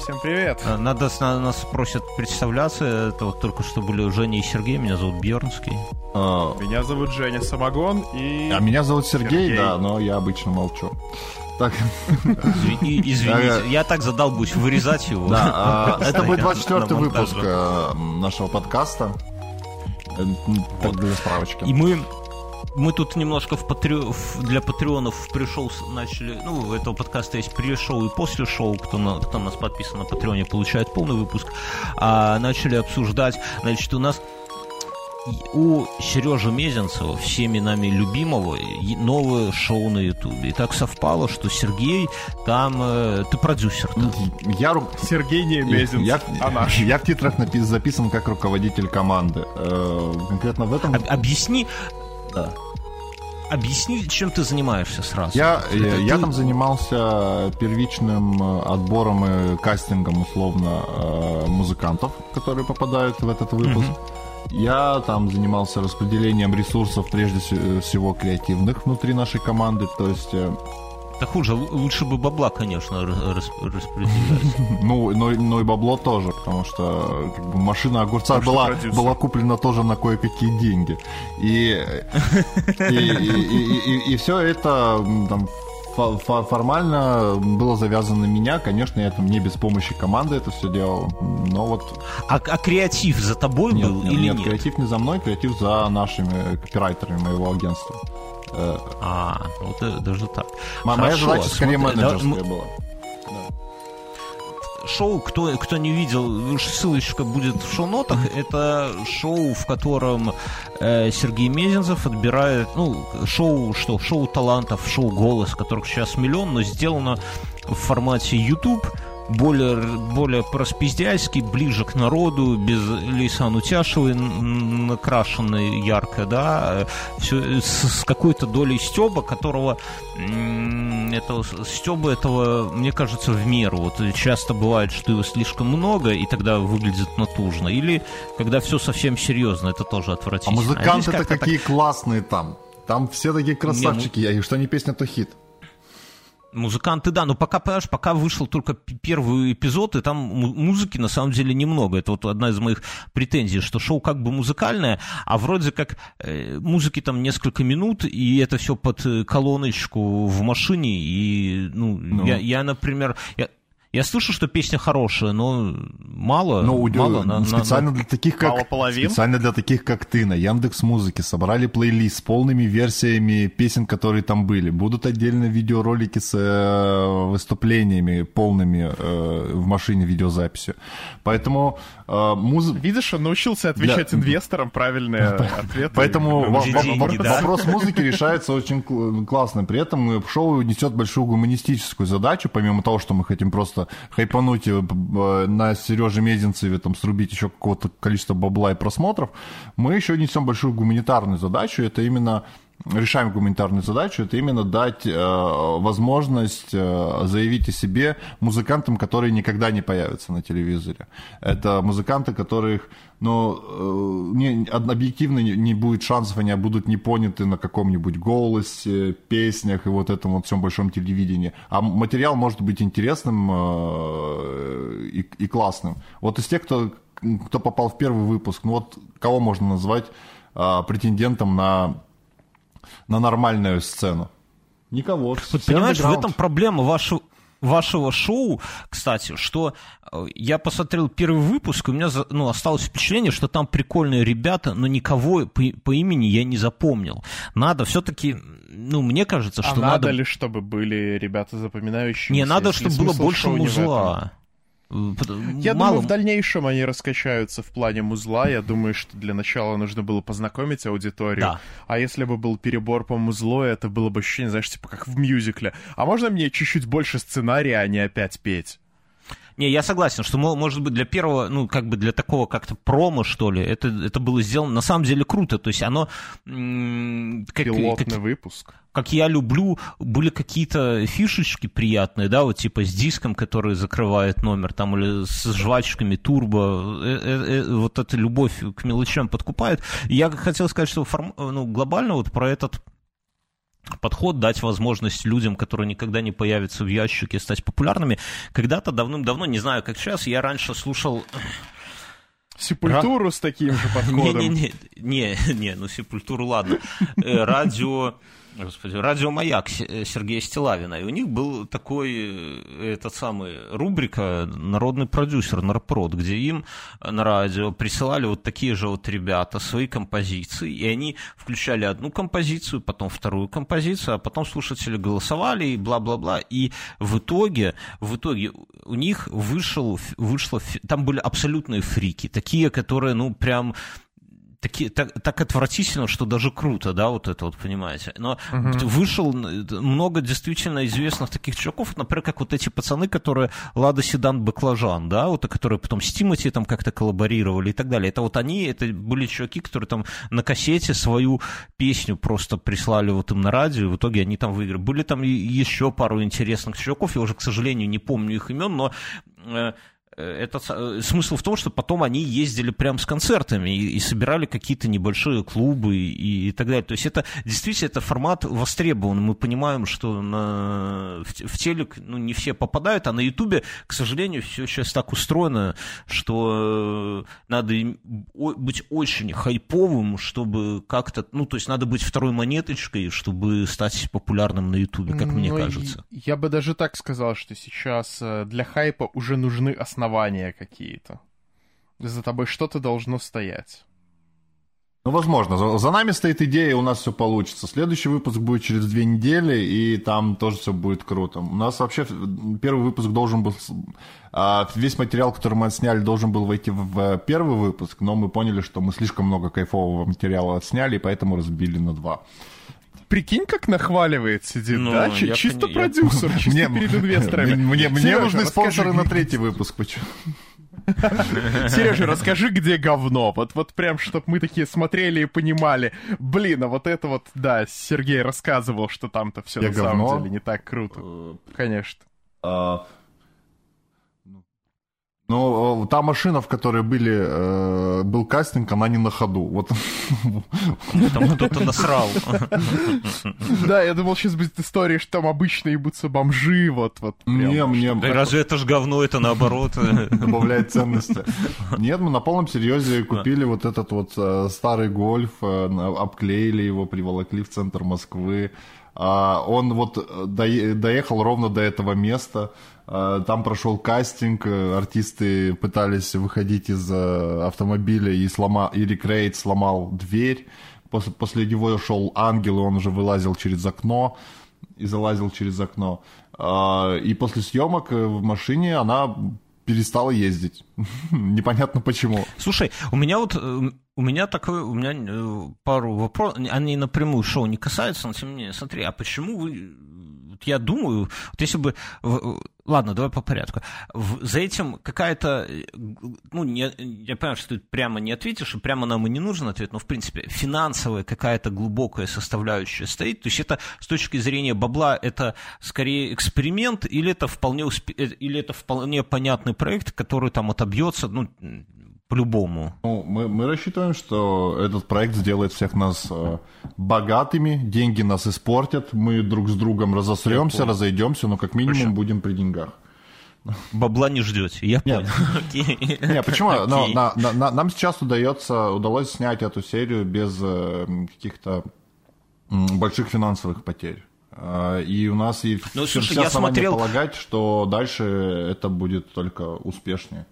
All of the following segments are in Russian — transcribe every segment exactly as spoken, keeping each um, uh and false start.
Всем привет. Надо, нас просят представляться. Это вот только что были Женя и Сергей. Меня зовут Бьернский. А... Меня зовут Женя Самогон и... А меня зовут Сергей, Сергей. Да, но я обычно молчу. Так. Извините, я так задолбусь вырезать его. Да, это будет двадцать четвёртый выпуск нашего подкаста. Так, для справочки. И мы... Мы тут немножко в патри... для патреонов пришел, начали, ну, у этого подкаста есть pre-шоу и после-шоу, кто, на... кто нас подписан на Патреоне, получает полный выпуск, а начали обсуждать, значит, у нас у Сережи Мезенцева, всеми нами любимого, новое шоу на Ютубе. И так совпало, что Сергей там... Э, ты продюсер. Я... Сергей не Мезенцев, я, а наш. Я в титрах напис... записан как руководитель команды. Э, конкретно в этом... Об, объясни... Да. Объясни, чем ты занимаешься сразу. Я, Это я, ты... я там занимался первичным отбором и кастингом, условно, музыкантов, которые попадают в этот выпуск. Mm-hmm. Я там занимался распределением ресурсов, прежде всего креативных, внутри нашей команды. То есть... Да хуже, лучше бы бабла, конечно, распределять. Ну, но, но и бабло тоже, потому что как бы, машина огурца была, была куплена тоже на кое-какие деньги. И, и, и, и, и, и все это там, формально было завязано на меня. Конечно, я там не без помощи команды это все делал, но вот... А, а креатив за тобой нет, был нет, или нет? нет? Креатив не за мной, креатив за нашими копирайтерами моего агентства. А, вот даже так. Моя Хорошо, задача скорее смотри, менеджерская да, была. Шоу, кто, кто не видел, ссылочка будет в шоу-нотах. Это шоу, в котором э, Сергей Мезенцев отбирает, ну, шоу, что, шоу талантов, шоу «Голос», которых сейчас миллион, но сделано в формате YouTube, более, более по-распиздяйски, ближе к народу, без Лейсан Утяшевой накрашенной ярко, да, все с, с какой-то долей стёба, которого этого, стёба этого, мне кажется, в меру. Вот часто бывает, что его слишком много, и тогда выглядит натужно. Или когда все совсем серьезно, это тоже отвратительно. А музыканты-то а какие так... классные там. Там все такие красавчики, Не, ну... и что не песня, то хит. Музыканты, да, но пока, понимаешь, пока вышел только первый эпизод, и там музыки на самом деле немного. Это вот одна из моих претензий, что шоу как бы музыкальное, а вроде как э, музыки там несколько минут, и это все под колоночку в машине, и, ну, ну. Я, я, например... Я... Я слышу, что песня хорошая, но мало. Ну, мало на, специально на, для таких, как специально для таких, как ты, на Яндекс.Музыке собрали плейлист с полными версиями песен, которые там были. Будут отдельно видеоролики с э, выступлениями полными э, в машине видеозаписью. Поэтому э, музыка... Видишь, он научился отвечать для... инвесторам правильные ответы. Поэтому вопрос музыки решается очень классно. При этом шоу несет большую гуманистическую задачу, помимо того, что мы хотим просто хайпануть на Сереже Мезенцеве, там, срубить еще какого-то количества бабла и просмотров, мы еще несем большую гуманитарную задачу, это именно, решаем гуманитарную задачу, это именно дать э, возможность э, заявить о себе музыкантам, которые никогда не появятся на телевизоре. Это музыканты, которых, ну, э, не, объективно не, не будет шансов, они будут не поняты на каком-нибудь голосе, песнях и вот этом вот всем большом телевидении. А материал может быть интересным э, и, и классным. Вот из тех, кто, кто попал в первый выпуск, ну вот кого можно назвать э, претендентом на... на нормальную сцену? Никого. Вот понимаешь, в этом проблема вашего, вашего шоу, кстати, что я посмотрел первый выпуск, и у меня, ну, осталось впечатление, что там прикольные ребята, но никого по, по имени я не запомнил. Надо все-таки, ну, мне кажется, что а надо... надо... ли, чтобы были ребята запоминающиеся? Не, надо, чтобы было больше музла. Я Мало... думаю, в дальнейшем они раскачаются в плане музла. Я думаю, что для начала нужно было познакомить аудиторию. Да. А если бы был перебор по музлу, это было бы ощущение, знаешь, типа как в мюзикле. А можно мне чуть-чуть больше сценария, а не опять петь? Не, я согласен, что, может быть, для первого, ну, как бы для такого как-то промо, что ли, это, это было сделано на самом деле круто. То есть оно... М- как, Пилотный как, выпуск. Как я люблю, были какие-то фишечки приятные, да, вот типа с диском, который закрывает номер, там, или с жвачками, турбо. Э, э, э, вот эта любовь к мелочам подкупает. И я хотел сказать, что форм, ну, глобально вот про этот... подход, дать возможность людям, которые никогда не появятся в ящике, стать популярными. Когда-то давным-давно, не знаю, как сейчас, я раньше слушал... Сепультуру Ра... с таким же подходом. Не-не-не, не, не, ну Сепультуру, ладно. Радио... Господи, радио «Маяк» Сергея Стилавина, и у них был такой, этот самый, рубрика «Народный продюсер», Нарпрод, где им на радио присылали вот такие же вот ребята свои композиции, и они включали одну композицию, потом вторую композицию, а потом слушатели голосовали и бла-бла-бла, и в итоге, в итоге у них вышел, вышло, там были абсолютные фрики, такие, которые, ну, прям... Такие, так, так отвратительно, что даже круто, да, вот это вот, понимаете. Но uh-huh. вышел много действительно известных таких чуваков, например, как вот эти пацаны, которые Лада Седан Баклажан, да, вот, которые потом с Тимати там как-то коллаборировали и так далее. Это вот они, это были чуваки, которые там на кассете свою песню просто прислали вот им на радио, и в итоге они там выиграли. Были там еще пару интересных чуваков, я уже, к сожалению, не помню их имен, но... Это, смысл в том, что потом они ездили прямо с концертами и, и собирали какие-то небольшие клубы и, и так далее. То есть это действительно это формат востребован. Мы понимаем, что на, в, в телек ну, не все попадают, а на Ютубе, к сожалению, все сейчас так устроено, что надо быть очень хайповым, чтобы как-то... Ну, то есть надо быть второй монеточкой, чтобы стать популярным на Ютубе, как ну, мне кажется. Я бы даже так сказал, что сейчас для хайпа уже нужны основные основания какие-то. За тобой что-то должно стоять. Ну, возможно. За, за нами стоит идея, у нас все получится. Следующий выпуск будет через две недели, и там тоже все будет круто. У нас вообще первый выпуск должен был... Весь материал, который мы отсняли, должен был войти в первый выпуск, но мы поняли, что мы слишком много кайфового материала отсняли, и поэтому разбили на два. Прикинь, как нахваливает сидит, ну, да? Ч- чисто пони... продюсер, я... чисто мне, перед инвесторами. Мне, мне Сережа, нужны спонсоры расскажи... на третий выпуск. Почему? Сережа, расскажи, где говно. Вот, вот прям, чтобы мы такие смотрели и понимали. Блин, а вот это вот, да, Сергей рассказывал, что там-то все на говно? Самом деле не так круто. Конечно. А... Ну, та машина, в которой были, э, был кастинг, она не на ходу. Вот. Там кто-то насрал. Да, я думал, сейчас будет история, что там обычно ебутся бомжи, вот, вот. Не, мне... Да разве это ж говно, это наоборот. Добавляет ценности. Нет, мы на полном серьезе купили вот этот вот старый гольф, обклеили его, приволокли в центр Москвы. Он вот доехал ровно до этого места. Там прошел кастинг, артисты пытались выходить из автомобиля, и, сломал, и Рик Рейд сломал дверь. После, после него шел ангел, и он уже вылазил через окно и залазил через окно. И после съемок в машине она перестала ездить. Непонятно почему. Слушай, у меня вот... У меня такой, у меня пару вопросов, они напрямую шоу не касаются, но тем не менее, смотри, а почему вы, я думаю, вот если бы, ладно, давай по порядку, за этим какая-то, ну, не, я понимаю, что ты прямо не ответишь, и прямо нам и не нужен ответ, но, в принципе, финансовая какая-то глубокая составляющая стоит, то есть это с точки зрения бабла, это скорее эксперимент, или это вполне, успе... или это вполне понятный проект, который там отобьется, ну, по-любому. Ну, мы, мы рассчитываем, что этот проект сделает всех нас э, богатыми, деньги нас испортят, мы друг с другом разосремся, разойдемся, но как минимум Хорошо. Будем при деньгах. Бабла не ждете, я Нет. понял. Нет, почему? Но, на, на, нам сейчас удается, удалось снять эту серию без э, каких-то м, больших финансовых потерь. Э, и у нас есть ну, все, слушай, все основания смотрел... полагать, что дальше это будет только успешнее.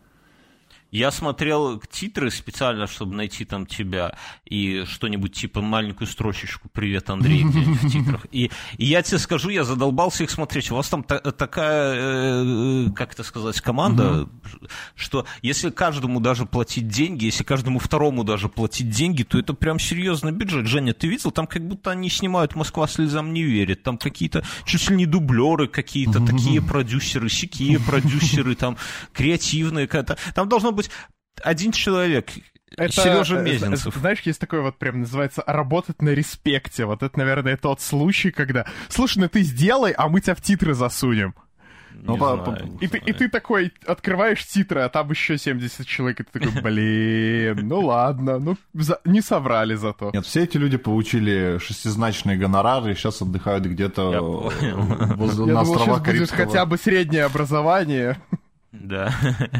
Я смотрел титры специально, чтобы найти там тебя и что-нибудь типа маленькую строчечку «Привет, Андрей» в титрах. И, и я тебе скажу, я задолбался их смотреть. У вас там та- такая, э, как это сказать, команда, угу. что если каждому даже платить деньги, если каждому второму даже платить деньги, то это прям серьезный бюджет. Женя, ты видел? Там как будто они снимают «Москва слезам не верит». Там какие-то чуть ли не дублеры какие-то, угу. такие продюсеры, сякие продюсеры, там креативные. Там должно быть один человек, это, Сережа Мезенцев. Знаешь, есть такое вот прям называется «работать на респекте». Вот это, наверное, тот случай, когда «Слушай, ну ты сделай, а мы тебя в титры засунем». Ну, по, по, и, ты, и ты такой открываешь титры, а там еще семьдесят человек, и ты такой, блин, ну ладно, ну за, не соврали зато. Нет, все эти люди получили шестизначные гонорары и сейчас отдыхают где-то возле, на островах Карибского. Я думал, сейчас будет хотя бы среднее образование. Да.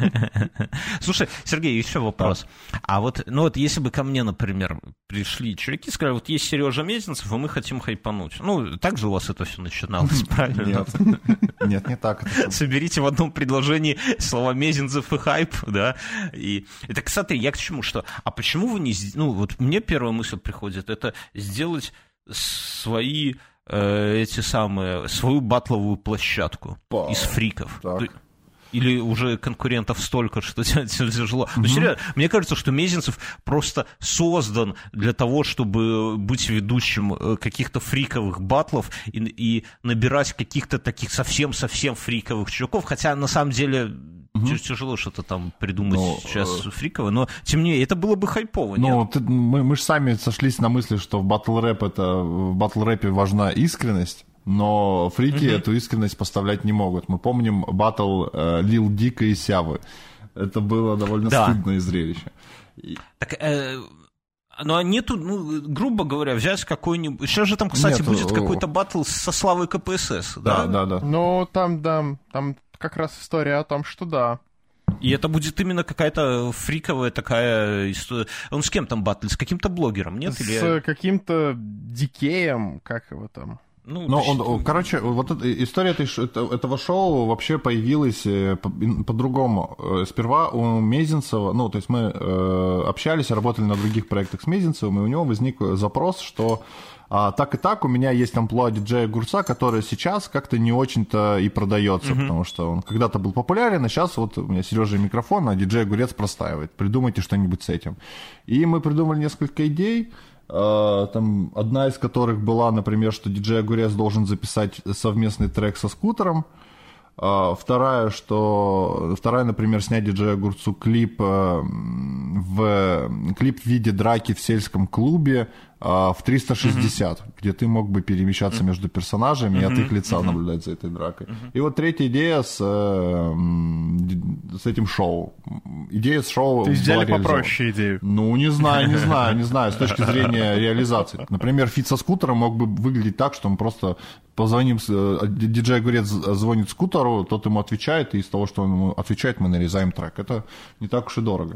Слушай, Сергей, еще вопрос. Да. А вот, ну вот, если бы ко мне, например, пришли чуваки и сказали, вот есть Сережа Мезенцев, и мы хотим хайпануть. Ну, так же у вас это все начиналось, правильно? Нет, нет, не так. Соберите в одном предложении слова Мезенцев и хайп, да? И это, кстати, я к чему, что, а почему вы не... Ну, вот мне первая мысль приходит, это сделать свои, э, эти самые, свою батловую площадку Па. из фриков. Так. Или уже конкурентов столько, что тяжело. Mm-hmm. Но серьезно, мне кажется, что Мезенцев просто создан для того, чтобы быть ведущим каких-то фриковых батлов и, и набирать каких-то таких совсем-совсем фриковых чуваков. Хотя, на самом деле, mm-hmm. тяжело что-то там придумать но, сейчас фриковое. Но, тем не менее, это было бы хайпово. Ну, мы, мы же сами сошлись на мысли, что в батл-рэп это, в батл-рэпе важна искренность. Но фрики uh-huh. эту искренность поставлять не могут. Мы помним баттл э, Лил Дика и Сявы. Это было довольно да. стыдное зрелище. Так, э, ну, нету, ну, грубо говоря, взять какой-нибудь... Сейчас же там, кстати, Нет, будет какой-то баттл со Славой КПСС, да? Да, да, да. Ну, там, да, там как раз история о том, что да. И это будет именно какая-то фриковая такая история. Он с кем там батл? С каким-то блогером, нет? С Или... каким-то Дикеем, как его там... Ну, Но он, он, короче, вот эта, история этой, этого шоу вообще появилась по, по-другому. Сперва у Мезенцева, ну, то есть мы э, общались, работали на других проектах с Мезенцевым, и у него возник запрос, что а, так и так у меня есть амплуа диджея Огурца, который сейчас как-то не очень-то и продается, mm-hmm. потому что он когда-то был популярен, а сейчас вот у меня Сережа микрофон, а диджей Огурец простаивает. Придумайте что-нибудь с этим. И мы придумали несколько идей. Там, одна из которых была, например, что диджей Огурец должен записать совместный трек со Скутером. Вторая, что, вторая, например, снять диджею Огурцу клип в, клип в виде драки в сельском клубе в триста шестьдесят, mm-hmm. где ты мог бы перемещаться mm-hmm. между персонажами mm-hmm. и от их лица mm-hmm. наблюдать за этой дракой. Mm-hmm. И вот третья идея с, с этим шоу. Идея с шоу Ты взяли попроще идею. Ну, не знаю, не знаю, не знаю, с точки зрения реализации. Например, фит со Скутером мог бы выглядеть так, что мы просто позвоним, диджей Огурец звонит Скутеру, тот ему отвечает, и из того, что он ему отвечает, мы нарезаем трек. Это не так уж и дорого.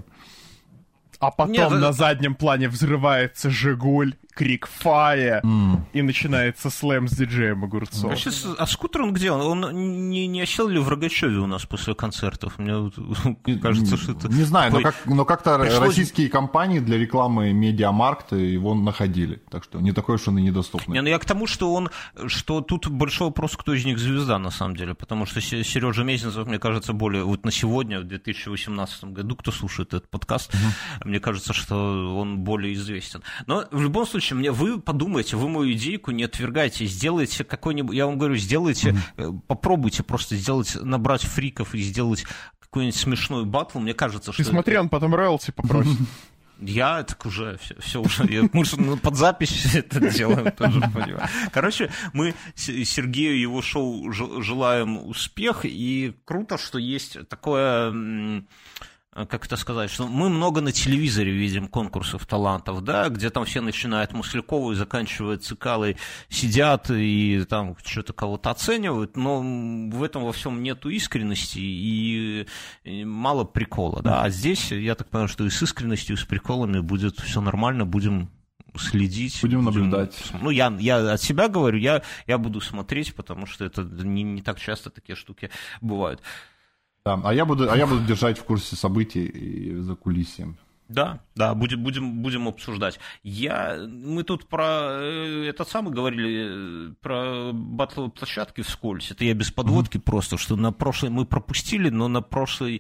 А потом Нет, на это... заднем плане взрывается «Жигуль», крик «Фая», mm. и начинается слэм с диджеем Огурцом. А, сейчас, а Скутер он где? Он, он не, не осел ли в Рогачеве у нас после концертов? Мне кажется, что это... Не знаю, но, как, но как-то пришлось... российские компании для рекламы Медиамаркта его находили. Так что не такой уж он и недоступный. Не, ну я к тому, что он... Что тут большой вопрос, кто из них звезда, на самом деле. Потому что Сережа Мезенцев, мне кажется, более... Вот на сегодня, в две тысячи восемнадцатом году, кто слушает этот подкаст, mm-hmm. мне кажется, что он более известен. Но в любом случае, мне, вы подумайте, вы мою идейку не отвергайте, сделайте какой-нибудь, я вам говорю, сделайте, mm-hmm. попробуйте просто сделать, набрать фриков и сделать какой-нибудь смешной батл, мне кажется, что... Ты смотри, он потом роялти попросит. Я так уже, все, все уже, я, мы же под запись это делаем тоже, понимаю. Короче, мы Сергею его шоу желаем успех, и круто, что есть такое... Как это сказать, что мы много на телевизоре видим конкурсов талантов, да, где там все начинают Маслякова и заканчивают Цикалой, сидят и там что-то кого-то оценивают, но в этом во всем нету искренности и, и мало прикола, да, а здесь, я так понимаю, что и с искренностью, и с приколами будет все нормально, будем следить. Будем, будем наблюдать. Ну, я, я от себя говорю, я, я буду смотреть, потому что это не, не так часто такие штуки бывают. Да, а я буду, а я буду держать в курсе событий и закулисьем. Да, да, будем, будем, будем обсуждать. Я, мы тут про этот самый говорили, про батловые площадки вскользь. Это я без подводки mm-hmm. просто, что на прошлой мы пропустили, но на прошлой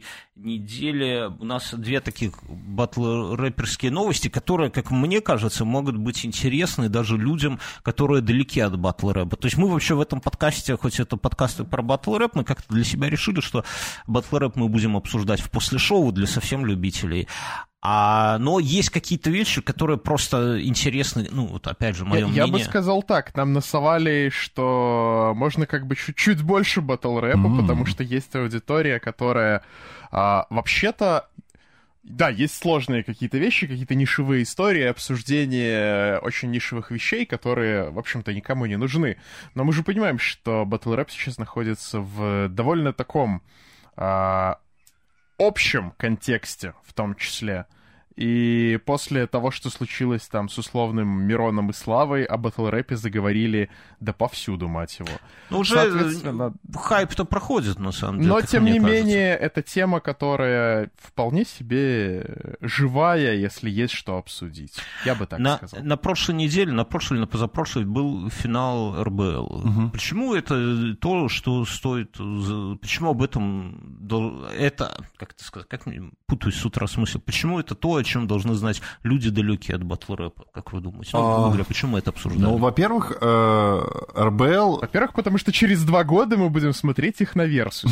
неделе у нас две таких батл-рэперские новости, которые, как мне кажется, могут быть интересны даже людям, которые далеки от батл-рэпа. То есть мы вообще в этом подкасте, хоть это подкасты про батл-рэп, мы как-то для себя решили, что батл-рэп мы будем обсуждать в после шоу для совсем любителей. А, но есть какие-то вещи, которые просто интересны, ну, вот опять же, мое я, мнение. Я бы сказал так, нам насовали, что можно как бы чуть-чуть больше батл-рэпа, mm-hmm. потому что есть аудитория, которая а, вообще-то... Да, есть сложные какие-то вещи, какие-то нишевые истории, обсуждение очень нишевых вещей, которые, в общем-то, никому не нужны. Но мы же понимаем, что батл-рэп сейчас находится в довольно таком а, общем контексте, в том числе. И после того, что случилось там с условным Мироном и Славой, о батл-рэпе заговорили да повсюду, мать его. Ну, уже Соответственно... хайп-то проходит, на самом деле. Но, тем не кажется. менее, это тема, которая вполне себе живая, если есть что обсудить. Я бы так на, сказал. На прошлой неделе, на прошлой или на позапрошлой был финал эр бэ эл. Угу. Почему это то, что стоит... Почему об этом... Это... Как это сказать? Как мне путаюсь с утра смысл? Почему это то, о чем должны знать люди, далекие от батл-рэпа, как вы думаете? Ну, а... говоря, почему мы это обсуждаем? Ну, во-первых, эр бэ эл... Во-первых, потому что через два года мы будем смотреть их на Версус.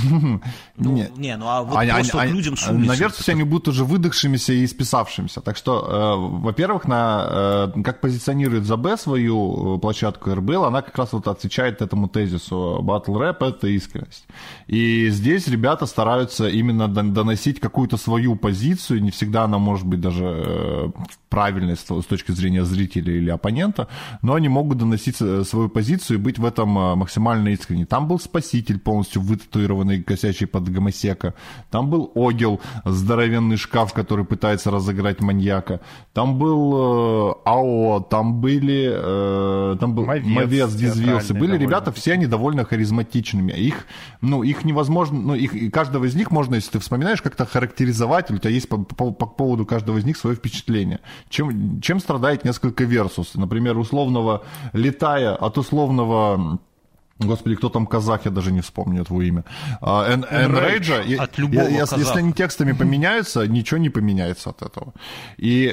Не, ну а вот просто людям с улицы... На Версусе они будут уже выдохшимися и списавшимися. Так что, во-первых, как позиционирует зэ бэ свою площадку эр бэ эл, она как раз вот отвечает этому тезису. Батл-рэп — это искренность. И здесь ребята стараются именно доносить какую-то свою позицию, не всегда она может быть даже правильной с точки зрения зрителя или оппонента, но они могут доносить свою позицию и быть в этом максимально искренне. Там был Спаситель, полностью вытатуированный, косячий под гомосека. Там был Огел, здоровенный шкаф, который пытается разыграть маньяка. Там был э, АО, там были э, там был Мовец, Дизвился. Были ребята, все они довольно харизматичными. Их, ну, их невозможно, ну, их, каждого из них можно, если ты вспоминаешь, как-то характеризовать, или у тебя есть по, по, по поводу каждого из них свое впечатление. Чем, чем страдает несколько Версус? Например, условного Летая от условного... Господи, кто там казах, я даже не вспомню его имя. Энрейджа, если они текстами поменяются, ничего не поменяется от этого. И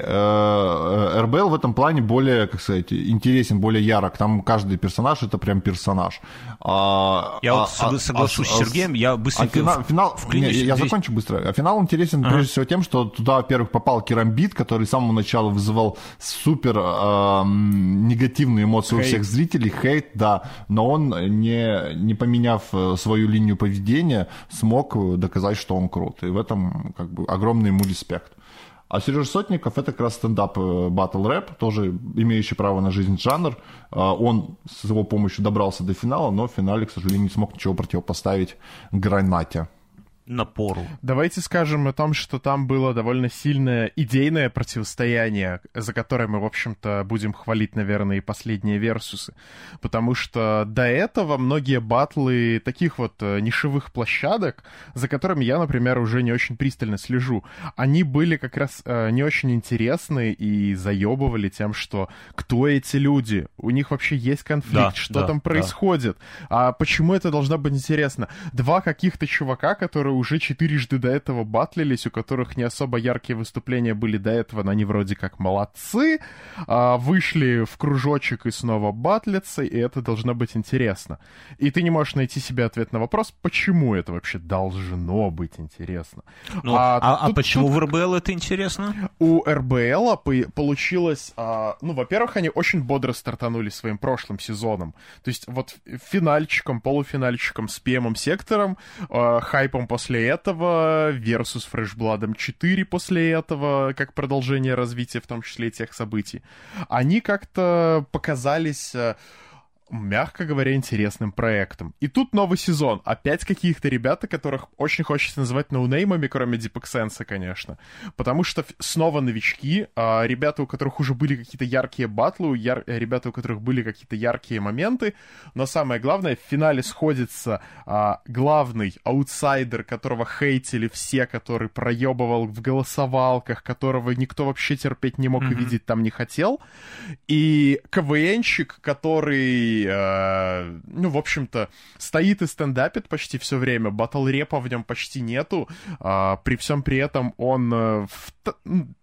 эр бэ эл в этом плане более, как сказать, интересен, более ярок. Там каждый персонаж — это прям персонаж. Я а, вот а, соглашусь а, с Сергеем, я быстренько а финал, финал, не, Я здесь... закончу быстро. А финал интересен ага. прежде всего тем, что туда, во-первых, попал Керамбит, который с самого начала вызывал супер э, негативные эмоции хейт. У всех зрителей, хейт, да, но он... Не, не поменяв свою линию поведения, смог доказать, что он крут. И в этом как бы огромный ему респект. А Сережа Сотников — это как раз стендап батл-рэп, тоже имеющий право на жизнь жанр. Он с его помощью добрался до финала, но в финале, к сожалению, не смог ничего противопоставить Гранате. Напору. Давайте скажем о том, что там было довольно сильное идейное противостояние, за которое мы, в общем-то, будем хвалить, наверное, и последние версусы. Потому что до этого многие батлы таких вот нишевых площадок, за которыми я, например, уже не очень пристально слежу, они были как раз не очень интересны и заебывали тем, что кто эти люди, у них вообще есть конфликт, да, что да, там происходит, да. А почему это должно быть интересно? Два каких-то чувака, которые уже четырежды до этого батлились, у которых не особо яркие выступления были до этого, но они вроде как молодцы, а, вышли в кружочек и снова батлятся, и это должно быть интересно. И ты не можешь найти себе ответ на вопрос, почему это вообще должно быть интересно. Ну, а а, тут, а почему тут... в эр бэ эл это интересно? У эр бэ эл получилось... А, ну, во-первых, они очень бодро стартанули своим прошлым сезоном. То есть вот финальчиком, полуфинальчиком с пи эм Сектором, а, хайпом после После этого, versus Фрешбладом четыре после этого, как продолжение развития, в том числе тех событий, они как-то показались, мягко говоря, интересным проектом. И тут новый сезон. Опять каких-то ребята, которых очень хочется называть ноунеймами, кроме Deep Sense, конечно. Потому что снова новички, а ребята, у которых уже были какие-то яркие батлы, яр... ребята, у которых были какие-то яркие моменты. Но самое главное, в финале сходится а, главный аутсайдер, которого хейтили все, который проебывал в голосовалках, которого никто вообще терпеть не мог mm-hmm. и видеть там не хотел. И КВНщик, который... ну, в общем-то, стоит и стендапит почти все время, батл-репа в нем почти нету, а, при всем при этом он в,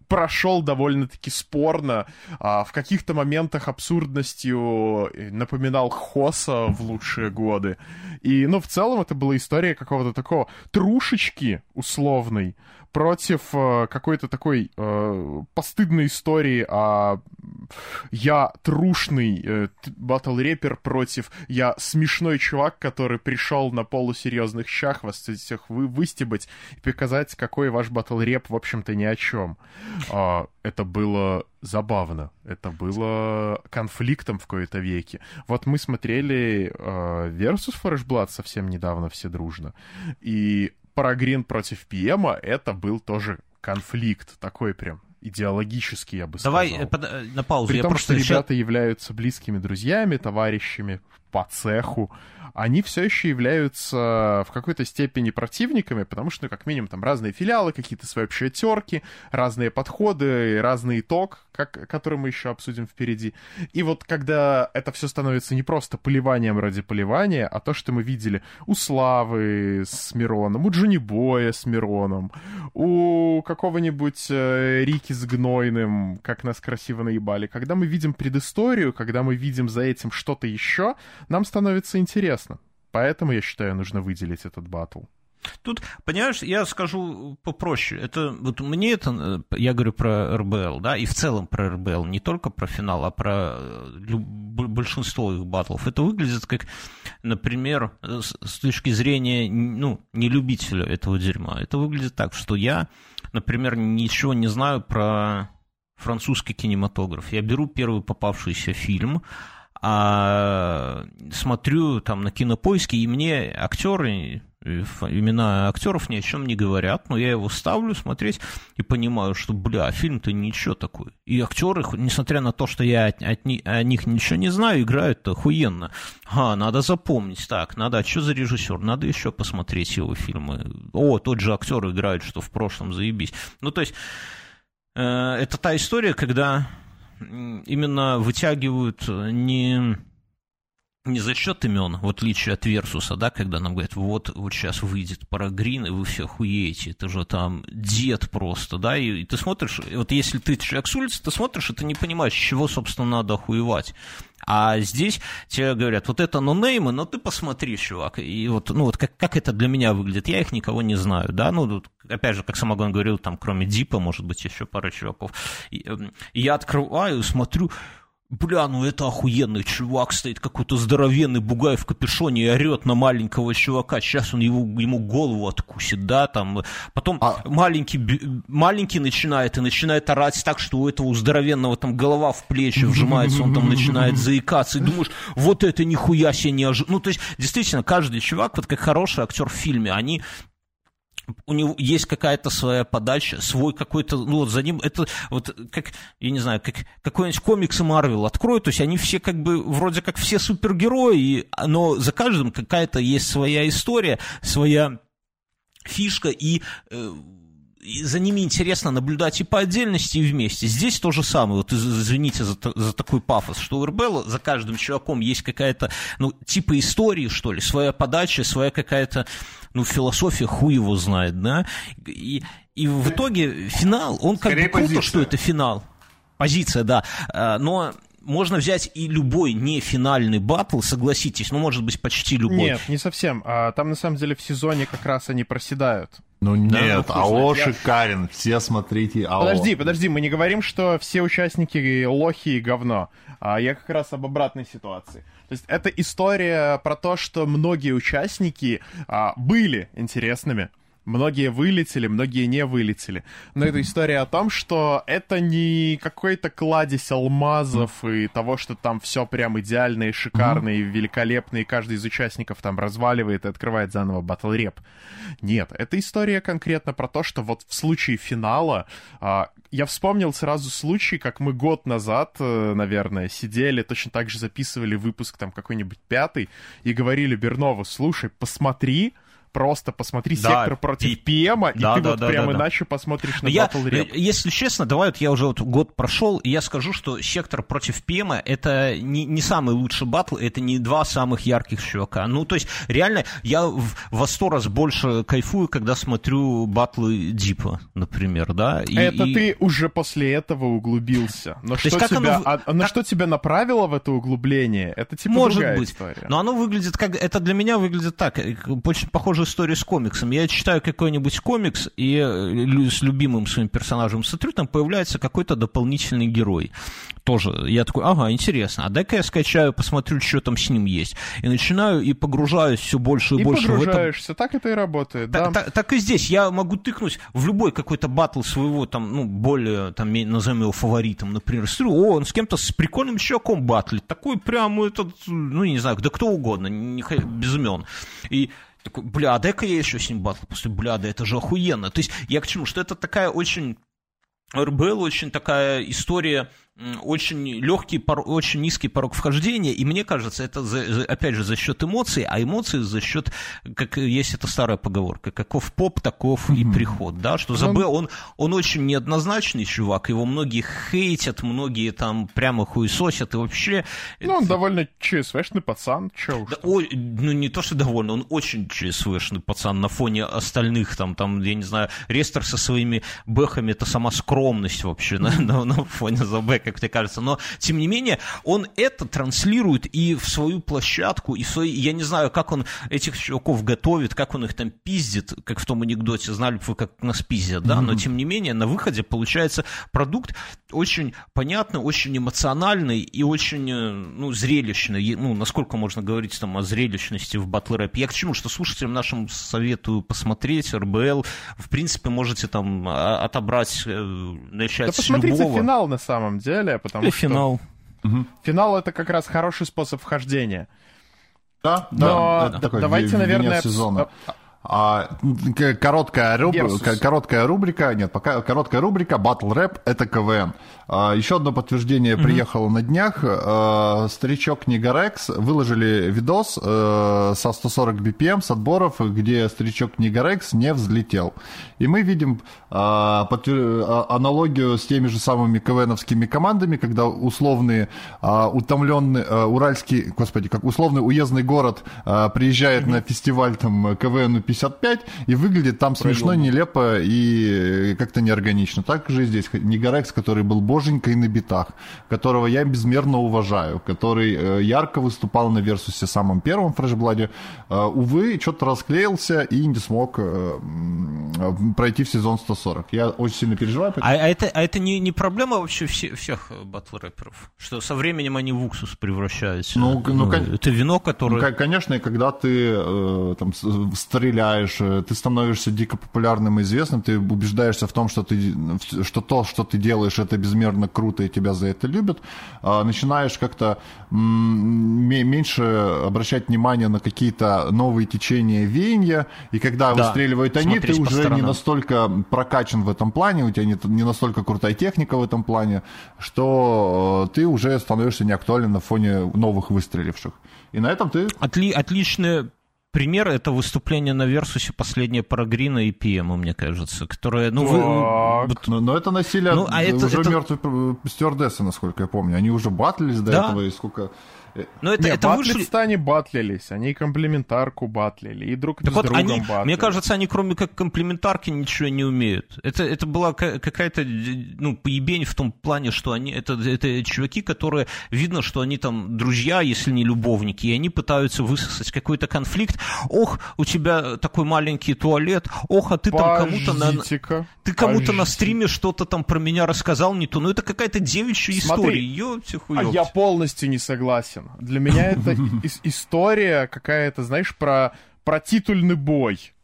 прошел довольно-таки спорно, а, в каких-то моментах абсурдностью напоминал Хоса в лучшие годы. И, ну, в целом это была история какого-то такого трушечки условной против э, какой-то такой э, постыдной истории о я трушный э, батл-рэпер против я смешной чувак, который пришел на полусерьезных щах вас всех вы, выстебать и показать, какой ваш батл-рэп, в общем-то, ни о чем. Э, это было забавно. Это было конфликтом в кои-то веки. Вот мы смотрели э, Versus Fresh Blood совсем недавно все дружно, и Парагрин против Пиэма — это был тоже конфликт, такой прям идеологический, я бы Давай сказал. Давай на паузу. При я том, просто что ребята являются близкими друзьями, товарищами по цеху, они все еще являются в какой-то степени противниками, потому что, ну, как минимум, там разные филиалы, какие-то свои общие терки, разные подходы, разный итог, как, который мы еще обсудим впереди. И вот когда это все становится не просто поливанием ради поливания, а то, что мы видели у Славы с Мироном, у Джонибоя с Мироном, у какого-нибудь э, Рики с Гнойным, как нас красиво наебали, когда мы видим предысторию, когда мы видим за этим что-то еще, нам становится интересно. Поэтому, я считаю, нужно выделить этот баттл. Тут, понимаешь, я скажу попроще. Это, вот мне это, я говорю про эр бэ эл, да, и в целом про эр бэ эл, не только про финал, а про большинство их баттлов. Это выглядит как, например, с точки зрения, ну, не любителя этого дерьма. Это выглядит так, что я, например, ничего не знаю про французский кинематограф. Я беру первый попавшийся фильм, а смотрю там на Кинопоиске, и мне актеры, имена актеров ни о чем не говорят, но я его ставлю смотреть и понимаю, что, бля, фильм-то ничего такой. И актеры, несмотря на то, что я от, от, о них ничего не знаю, играют охуенно. А, надо запомнить, так, надо, а что за режиссер? Надо еще посмотреть его фильмы. О, тот же актер играет, что в прошлом, заебись. Ну, то есть, э, это та история, когда именно вытягивают не, не за счет имен, в отличие от Версуса, да, когда нам говорят, вот, вот сейчас выйдет Парагрин, и вы все охуеете, это же там дед просто, да, и, и ты смотришь, вот если ты человек с улицы, ты смотришь, и ты не понимаешь, с чего, собственно, надо охуевать. А здесь тебе говорят, вот это нонеймы, но ты посмотри, чувак, и вот, ну, вот как, как это для меня выглядит, я их никого не знаю, да, ну, тут, опять же, как Самогон говорил, там, кроме Дипа, может быть, еще пара чуваков, и, и я открываю, смотрю, бля, ну это охуенный чувак, стоит какой-то здоровенный бугай в капюшоне и орет на маленького чувака, сейчас он его, ему голову откусит, да, там, потом а... маленький, маленький начинает и начинает орать так, что у этого здоровенного там голова в плечи вжимается, он там начинает заикаться, и думаешь, вот это нихуя себе не ожидал, ну, то есть, действительно, каждый чувак, вот как хороший актер в фильме, они... У него есть какая-то своя подача, свой какой-то, ну вот за ним, это вот как, я не знаю, как какой-нибудь комиксы Марвел открой, то есть они все как бы, вроде как все супергерои, но за каждым какая-то есть своя история, своя фишка, и, э, и за ними интересно наблюдать и по отдельности, и вместе. Здесь то же самое, вот извините за, за такой пафос, что у эр бэ эл за каждым чуваком есть какая-то, ну, типа истории, что ли, своя подача, своя какая-то, ну, философия, хуй его знает, да, и, и в итоге финал, он как бы круто, что это финал, позиция, да, но можно взять и любой нефинальный баттл, согласитесь, ну, может быть, почти любой. Нет, не совсем, а, там, на самом деле, в сезоне как раз они проседают. Ну да, нет, АО шикарен, я... все смотрите АО. Подожди, подожди, мы не говорим, что все участники лохи и говно, а я как раз об обратной ситуации. То есть это история про то, что многие участники а, были интересными, многие вылетели, многие не вылетели. Но это история о том, что это не какой-то кладезь алмазов и того, что там все прям идеально и шикарно и великолепно, и каждый из участников там разваливает и открывает заново батл-реп. Нет, это история конкретно про то, что вот в случае финала... А, я вспомнил сразу случай, как мы год назад, наверное, сидели, точно так же записывали выпуск там какой-нибудь пятый, и говорили Бернову, слушай, посмотри, просто посмотри да, сектор против и... пи эм, и да, ты да, вот да, прям да, иначе да. посмотришь на я, Battle Rap. Если честно, давай вот я уже вот год прошел, и я скажу, что сектор против пи эм это не, не самый лучший батл, это не два самых ярких чувака. Ну, то есть, реально, я в, во сто раз больше кайфую, когда смотрю батлы Дипа, например, да. И, это и... ты уже после этого углубился. Но, что как тебя, оно... а, на как... что тебя направило в это углубление? Это типа Может другая быть. история. Но оно выглядит как... Это для меня выглядит так. Очень похожая история с комиксом. Я читаю какой-нибудь комикс, и с любимым своим персонажем смотрю, там появляется какой-то дополнительный герой. Тоже. Я такой, ага, интересно. А дай-ка я скачаю, посмотрю, что там с ним есть. И начинаю и погружаюсь все больше и, и больше в это. И погружаешься. Так это и работает, так, да. Так, так и здесь. Я могу тыкнуть в любой какой-то батл своего, там, ну, более, там, назовем его фаворитом, например. Смотрю, о, он с кем-то с прикольным чуваком батлит. Такой прям этот, ну, не знаю, да кто угодно, не, без имен. И такой, бля, а дай-ка я еще с ним батл после, бля, да это же охуенно. То есть я к чему? Что это такая очень... эр бэ эл очень такая история, очень легкий, очень низкий порог вхождения, и мне кажется, это, за, опять же, за счет эмоций, а эмоции за счет, как есть эта старая поговорка, каков поп, таков mm-hmm. и приход, да, что за Б, он, он очень неоднозначный чувак, его многие хейтят, многие там прямо хуесосят, и вообще... Ну, он это... довольно ЧСВшный пацан, чё уж. Да, о, ну, не то, что довольно, он очень ЧСВшный пацан на фоне остальных, там, там, я не знаю, Рестер со своими бэхами, это сама скромность вообще на, на, на фоне за Б, как мне кажется, но, тем не менее, он это транслирует и в свою площадку, и в свои, я не знаю, как он этих чуваков готовит, как он их там пиздит, как в том анекдоте, знали бы вы, как нас пиздят, да, mm-hmm. но, тем не менее, на выходе получается продукт очень понятный, очень эмоциональный и очень, ну, зрелищный, ну, насколько можно говорить там о зрелищности в батл-рэпе. Я к чему, что слушателям нашим советую посмотреть эр бэ эл, в принципе, можете там отобрать, начать да с любого. Да посмотрите финал на самом деле. Потому и что финал. Угу. Финал — это как раз хороший способ вхождения. Да, но да. Это такой давайте, наверное, сезона. А, короткая, руб... короткая рубрика, нет, пока короткая рубрика Battle Rap — это ка вэ эн. А, еще одно подтверждение mm-hmm. приехало на днях. А, старичок Нигарекс выложили видос а, со сто сорок би пи эм с отборов, где старичок Нигарекс не взлетел. И мы видим а, подтвер... аналогию с теми же самыми ка вэ эновскими командами, когда условный а, утомленный а, уральский, господи, как условный уездный город а, приезжает mm-hmm. на фестиваль там ка вэ эн пятьдесят пять и выглядит там Проем. смешно, нелепо и как-то неорганично. Так же и здесь Нигарекс, который был боженькой на битах, которого я безмерно уважаю, который ярко выступал на Версусе самом первом фрешбладе, увы, что-то расклеился и не смог пройти в сезон сто сорок. Я очень сильно переживаю. А, а это, а это не, не проблема вообще все, всех батл-рэперов? Что со временем они в уксус превращаются? Ну, ну, ну, это вино, которое... Ну, конечно, и когда ты э, там, стреляешь, ты становишься дико популярным и известным, ты убеждаешься в том, что, ты, что то, что ты делаешь, это безмерно круто, и тебя за это любят, а начинаешь как-то м- меньше обращать внимание на какие-то новые течения, веяния, и когда да, выстреливают они, ты уже сторонам. не настолько прокачан в этом плане, у тебя не, не настолько крутая техника в этом плане, что ты уже становишься неактуален на фоне новых выстреливших. И на этом ты... Отли- отличная... Пример — это выступление на Версусе последнее про Грина и пи эм, мне кажется, которое... Ну, вы... но, но это насилие ну, а это, уже это... мертвые стюардессы, насколько я помню. Они уже батлились до да. этого, и сколько... Но это, не, это батлистане вышли... батлились, они комплементарку батлили, и друг так с вот другом они, батлили. Мне кажется, они кроме как комплементарки ничего не умеют. Это, это была какая-то, ну, поебень в том плане, что они, это, это чуваки, которые, видно, что они там друзья, если не любовники, и они пытаются высосать какой-то конфликт. Ох, у тебя такой маленький туалет, ох, а ты там кому-то на... Ты кому-то на стриме что-то там про меня рассказал не то. Ну, это какая-то девичья история. Ёпти хуёпти. А я полностью не согласен. Для меня это история какая-то, знаешь, про, про титульный бой.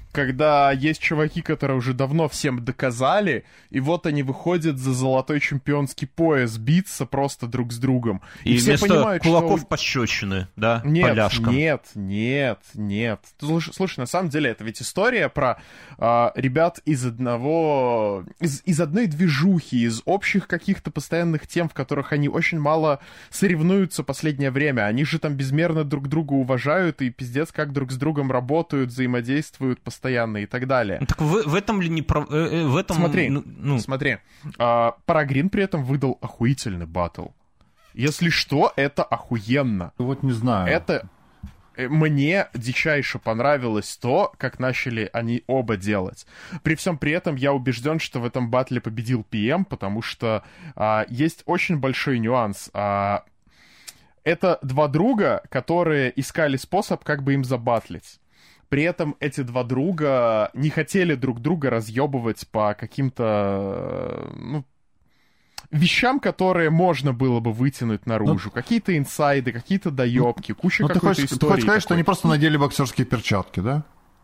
когда есть чуваки, которые уже давно всем доказали, и вот они выходят за золотой чемпионский пояс биться просто друг с другом. И, и все вместо понимают, кулаков что... пощечины, да, нет, поляшкам. Нет, нет, нет. Слушай, слушай, на самом деле это ведь история про э, ребят из одного... Из, из одной движухи, из общих каких-то постоянных тем, в которых они очень мало соревнуются последнее время. Они же там безмерно друг друга уважают и пиздец как друг с другом работают, взаимодействуют постоянно. Постоянно и так далее. Так в, в этом ли не про... Э, в этом... Смотри, ну... смотри. А, Парагрин при этом выдал охуительный баттл. Если что, это охуенно. Вот не знаю. Это... Мне дичайше понравилось то, как начали они оба делать. При всем при этом я убежден, что в этом баттле победил пи эм, потому что а, есть очень большой нюанс. А, это два друга, которые искали способ, как бы им забатлить. При этом эти два друга не хотели друг друга разъебывать по каким-то ну, вещам, которые можно было бы вытянуть наружу. Ну, какие-то инсайды, какие-то доебки, куча какой-то истории. Ты хочешь сказать, что они просто надели боксерские перчатки, да?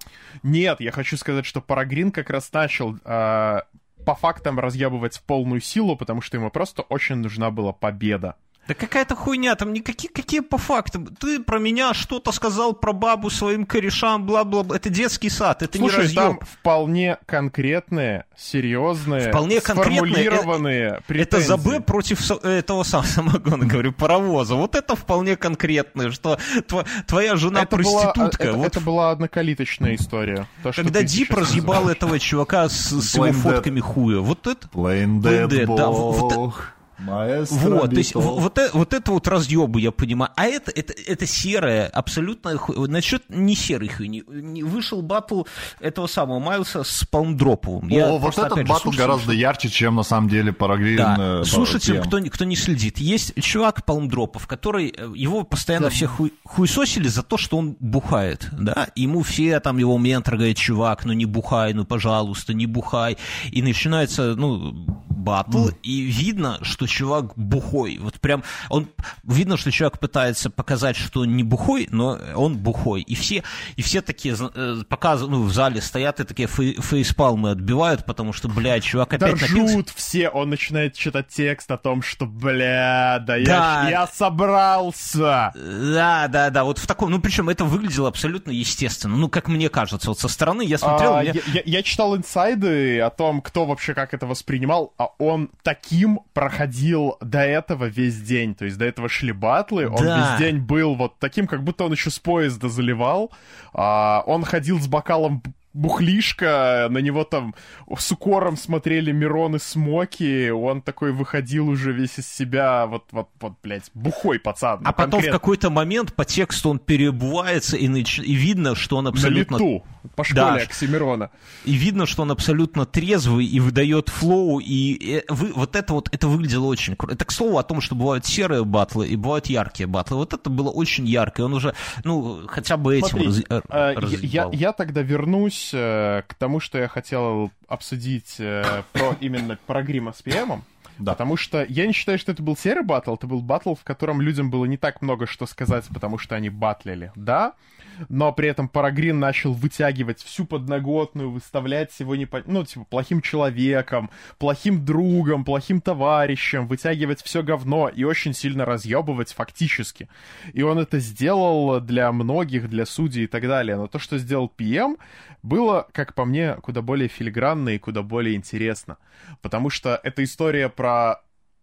Нет, я хочу сказать, что Парагрин как раз начал э, по фактам разъебывать в полную силу, потому что ему просто очень нужна была победа. Да какая-то хуйня, там никакие какие по фактам. Ты про меня что-то сказал про бабу своим корешам, бла-бла-бла. Это детский сад, это Слушай, не разъеб. Там вполне конкретные, серьезные, вполне сформулированные претензии. Это за Б против этого самогона, говорю, паровоза. Вот это вполне конкретное, что твоя жена это проститутка. Была, это, вот. это была однокалиточная история. То, когда Дип разъебал этого чувака с, с его фотками хуя. Вот это... Plain Dead, Dead да, вот, Маэстро вот, то есть вот, вот это вот разъебу, я понимаю. А это, это, это серая, абсолютно... Насчет не серой хуйни. Вышел баттл этого самого Майлса с Палмдроповым. Я О, вот этот баттл гораздо ярче, чем на самом деле Парагрин. Да. Слушайте, кто, кто не следит. Есть чувак Палмдропов, который... Его постоянно да. все хуй, хуесосили за то, что он бухает. Да? Ему все, там, его ментор говорит, чувак, ну не бухай, ну пожалуйста, не бухай. И начинается, ну, баттл, mm. и видно, что чувак бухой. Вот прям он видно, что человек пытается показать, что он не бухой, но он бухой. И все, и все такие э, показывают, ну, в зале стоят и такие фей, фейспалмы отбивают, потому что, блядь, чувак опять ржут напился. Все, он начинает читать текст о том, что, бля, да, да. Я, я собрался. Да, да, да, вот в таком, ну, причем это выглядело абсолютно естественно. Ну, как мне кажется, вот со стороны я смотрел. А, меня... я, я, я читал инсайды о том, кто вообще как это воспринимал, а он таким проходил до этого весь день, то есть до этого шли баттлы, он да. весь день был вот таким, как будто он еще с поезда заливал, а, он ходил с бокалом бухлишка, на него там с укором смотрели Мирон и Смоки, он такой выходил уже весь из себя, вот, вот, вот, блядь, бухой пацан. А потом конкретно. В какой-то момент по тексту он переобувается, и, нач... и видно, что он абсолютно... На лету, по школе да. Оксимирона. И видно, что он абсолютно трезвый и выдает флоу, и вы... вот это вот, это выглядело очень круто. Это, к слову, о том, что бывают серые баттлы и бывают яркие баттлы. Вот это было очень ярко, и он уже, ну, хотя бы этим Смотри, раз... э, я, я тогда вернусь к тому, что я хотел обсудить э, про именно Парагрима с пи эм. Да. Потому что я не считаю, что это был серый баттл, это был баттл, в котором людям было не так много что сказать, потому что они баттлили, да, но при этом Парагрин начал вытягивать всю подноготную, выставлять его не по... ну, типа, плохим человеком, плохим другом, плохим товарищем, вытягивать все говно и очень сильно разъебывать фактически. И он это сделал для многих, для судей и так далее. Но то, что сделал пи эм, было, как по мне, куда более филигранно и куда более интересно. Потому что это история про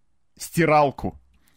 стиралку,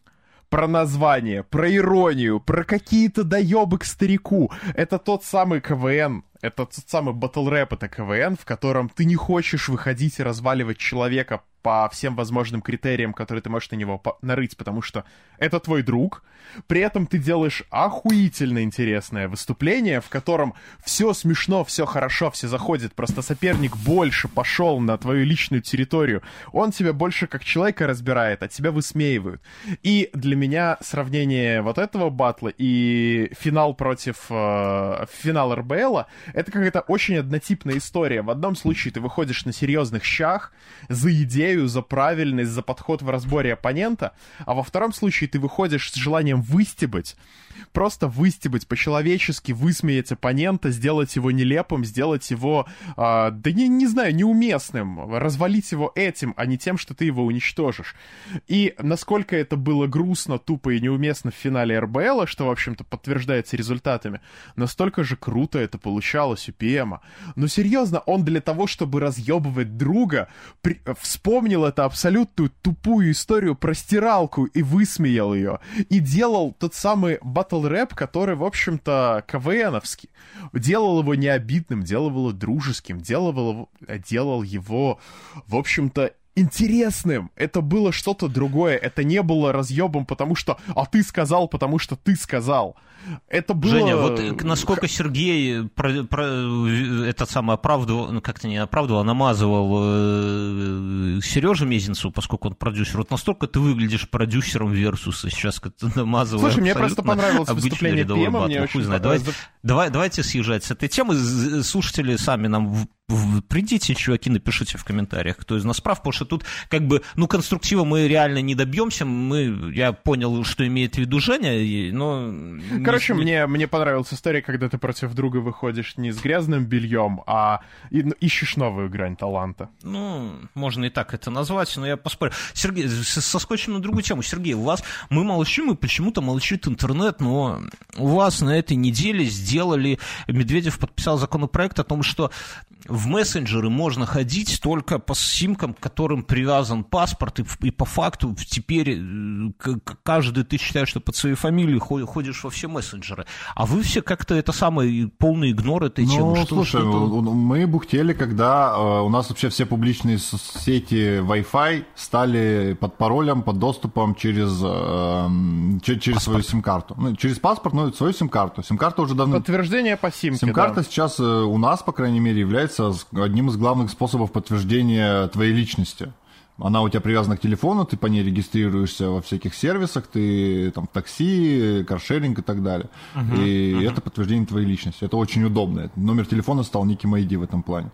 про название, про иронию, про какие-то доебы к старику. Это тот самый КВН, это тот самый батл-рэп, это КВН, в котором ты не хочешь выходить и разваливать человека по всем возможным критериям, которые ты можешь на него нарыть, потому что это твой друг. При этом ты делаешь охуительно интересное выступление, в котором все смешно, все хорошо, все заходит, просто соперник больше пошел на твою личную территорию. Он тебя больше как человека разбирает, а тебя высмеивают. И для меня сравнение вот этого батла и финал против... Э, финал эр бэ элла — это какая-то очень однотипная история. В одном случае ты выходишь на серьезных щах за идею, за правильность, за подход в разборе оппонента, а во втором случае ты выходишь с желанием выстебать, просто выстебать по-человечески, высмеять оппонента, сделать его нелепым, сделать его, э, да не, не знаю, неуместным, развалить его этим, а не тем, что ты его уничтожишь. И насколько это было грустно, тупо и неуместно в финале эр бэ эл, что, в общем-то, подтверждается результатами, настолько же круто это получалось у пи эма. Но серьезно, он для того, чтобы разъебывать друга, при... вспомнил эту абсолютную тупую историю про стиралку и высмеял ее. И делал тот самый батл-рэп, который, в общем-то, КВНовский. Делал его необидным, делал его дружеским, делал его, делал его в общем-то, интересным. Это было что-то другое. Это не было разъебом, потому что «а ты сказал, потому что ты сказал». Это было... Женя, вот насколько Сергей про, про, этот самый оправдывал, ну как-то не оправдывал, а намазывал э, Сереже Мезенцеву, поскольку он продюсер, вот настолько ты выглядишь продюсером Версуса сейчас, как ты намазываешь. Слушай, мне просто понравилось выступление пи эма, мне очень знает. Давай, давай, давайте съезжать с этой темы. Слушатели сами нам в, в, придите, чуваки, напишите в комментариях, кто из нас прав, потому что тут как бы, ну, конструктива мы реально не добьемся. Мы, я понял, что имеет в виду Женя, но... Короче, не... мне, мне понравилась история, когда ты против друга выходишь не с грязным бельем, а и, ну, ищешь новую грань таланта. Ну, можно и так это назвать, но я поспорю. Сергей, соскочим на другую тему. Сергей, у вас, мы молчим, и почему-то молчит интернет, но у вас на этой неделе сделали, Медведев подписал законопроект о том, что в мессенджеры можно ходить только по симкам, к которым привязан паспорт, и, и по факту теперь каждый, ты считаешь, что под своей фамилией ходишь во все мессенджеры. А вы все как-то это самое, полный игнор этой ну, темы. Ну, слушай, что-то... мы бухтели, когда э, у нас вообще все публичные сети Wi-Fi стали под паролем, под доступом через, э, через, через свою сим-карту. Ну, через паспорт, но свою сим-карту. Сим-карта уже давно... Подтверждение по симке, Сим-карта да. сейчас у нас, по крайней мере, является одним из главных способов подтверждения твоей личности. Она у тебя привязана к телефону, ты по ней регистрируешься во всяких сервисах, ты там в такси, каршеринг и так далее. Uh-huh, и uh-huh. это подтверждение твоей личности. Это очень удобно. Номер телефона стал неким ай ди в этом плане.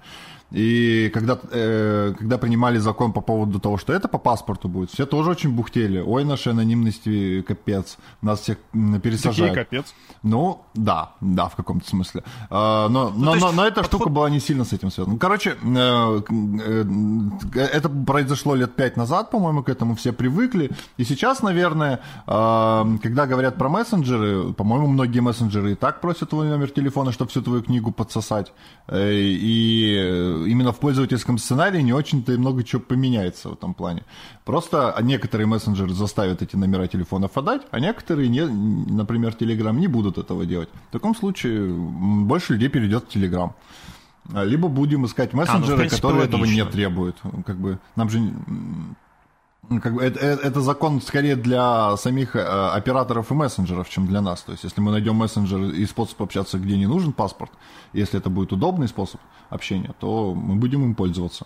И когда, э, когда принимали закон по поводу того, что это по паспорту будет, все тоже очень бухтели. Ой, нашей анонимности капец. Нас всех пересажают. Такие капец? Ну, да, да, в каком-то смысле. А, но, ну, но, есть... но, но эта штука была не сильно с этим связана. Короче, э, э, это произошло лет пять назад, по-моему, к этому все привыкли. И сейчас, наверное, э, когда говорят про мессенджеры, по-моему, многие мессенджеры и так просят твой номер телефона, чтобы всю твою книгу подсосать. Э, и именно в пользовательском сценарии не очень-то и много чего поменяется в этом плане. Просто некоторые мессенджеры заставят эти номера телефонов отдать, а некоторые, не, например, Telegram, не будут этого делать. В таком случае больше людей перейдет в Telegram. Либо будем искать мессенджеры, а, ну, принципе, которые логично. Этого не требуют. Как бы, нам же... Как бы это, это закон скорее для самих э, операторов и мессенджеров, чем для нас. То есть, если мы найдем мессенджер и способ общаться, где не нужен паспорт, если это будет удобный способ общения, то мы будем им пользоваться.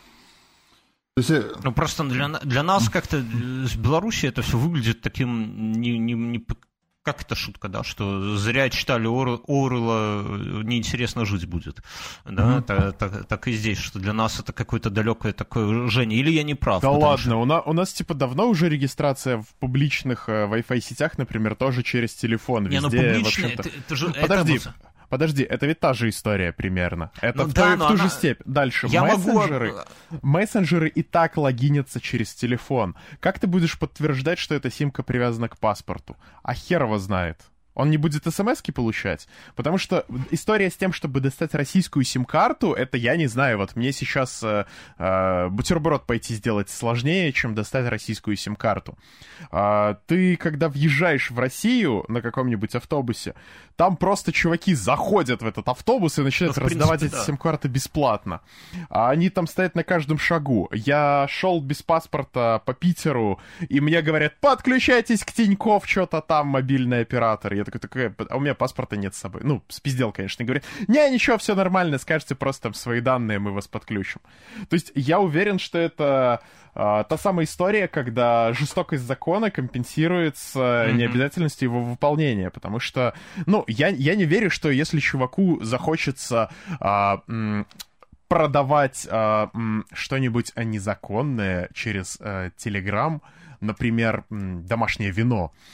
То есть... Ну, просто для, для нас как-то с Беларуси это все выглядит таким не, не, не, как это шутка, да, что зря читали Оруэлла, неинтересно жить будет. Да, mm-hmm. так, так, так и здесь, что для нас это какое-то далекое такое Женя. Или я не прав? Да ладно, что... у, нас, у нас типа давно уже регистрация в публичных э, Wi-Fi сетях, например, тоже через телефон. Везде, не, ну публичные, это, это же... Подожди. Это... Подожди, это ведь та же история примерно. Это ну, в, да, ту, в ту она... же степь. Дальше. Я мессенджеры, могу... мессенджеры и так логинятся через телефон. Как ты будешь подтверждать, что эта симка привязана к паспорту? А хер его знает. Он не будет смс-ки получать, потому что история с тем, чтобы достать российскую сим-карту, это я не знаю, вот мне сейчас э, э, бутерброд пойти сделать сложнее, чем достать российскую сим-карту. Э, ты, когда въезжаешь в Россию на каком-нибудь автобусе, там просто чуваки заходят в этот автобус и начинают ну, раздавать принципе, эти да. сим-карты бесплатно. А они там стоят на каждом шагу. Я шел без паспорта по Питеру, и мне говорят, подключайтесь к Тинькофф, что-то там, мобильный оператор. Я такой, такой, а у меня паспорта нет с собой. Ну, спиздел, конечно, и говорит, не, ничего, все нормально, скажите просто там свои данные, мы вас подключим. То есть я уверен, что это а, та самая история, когда жестокость закона компенсируется mm-hmm. необязательностью его выполнения, потому что, ну, я, я не верю, что если чуваку захочется а, м, продавать а, м, что-нибудь незаконное через а, Telegram, например, м, домашнее вино,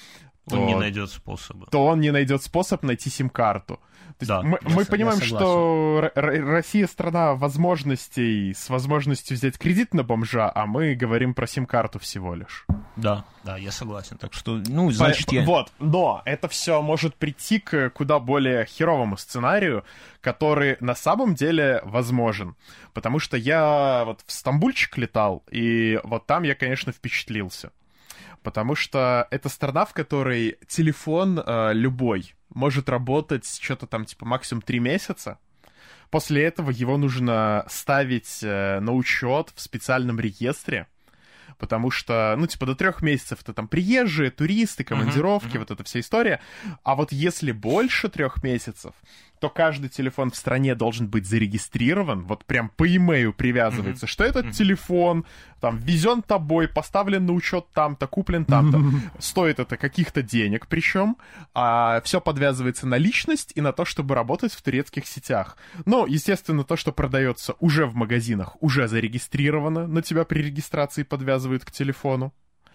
Он вот, не найдет способа. То он не найдет способ найти сим-карту. То есть да, мы, мы понимаем, что Россия страна возможностей с возможностью взять кредит на бомжа, а мы говорим про сим-карту всего лишь. Да, да, я согласен. Так что, ну, значит, я... Вот, но это все может прийти к куда более херовому сценарию, который на самом деле возможен. Потому что я вот в Стамбульчик летал, и вот там я, конечно, впечатлился. Потому что это страна, в которой телефон э, любой может работать что-то там типа максимум три месяца. После этого его нужно ставить э, на учет в специальном реестре. Потому что, ну, типа, до трех месяцев это там приезжие, туристы, командировки, uh-huh, uh-huh. вот эта вся история. А вот если больше трех месяцев, то каждый телефон в стране должен быть зарегистрирован, вот прям по имейлу привязывается, uh-huh. что этот uh-huh. телефон там ввезен тобой, поставлен на учет там-то, куплен там-то. Uh-huh. Стоит это каких-то денег причем, а все подвязывается на личность и на то, чтобы работать в турецких сетях. Ну, естественно, то, что продается уже в магазинах, уже зарегистрировано, на тебя при регистрации подвязывают к телефону.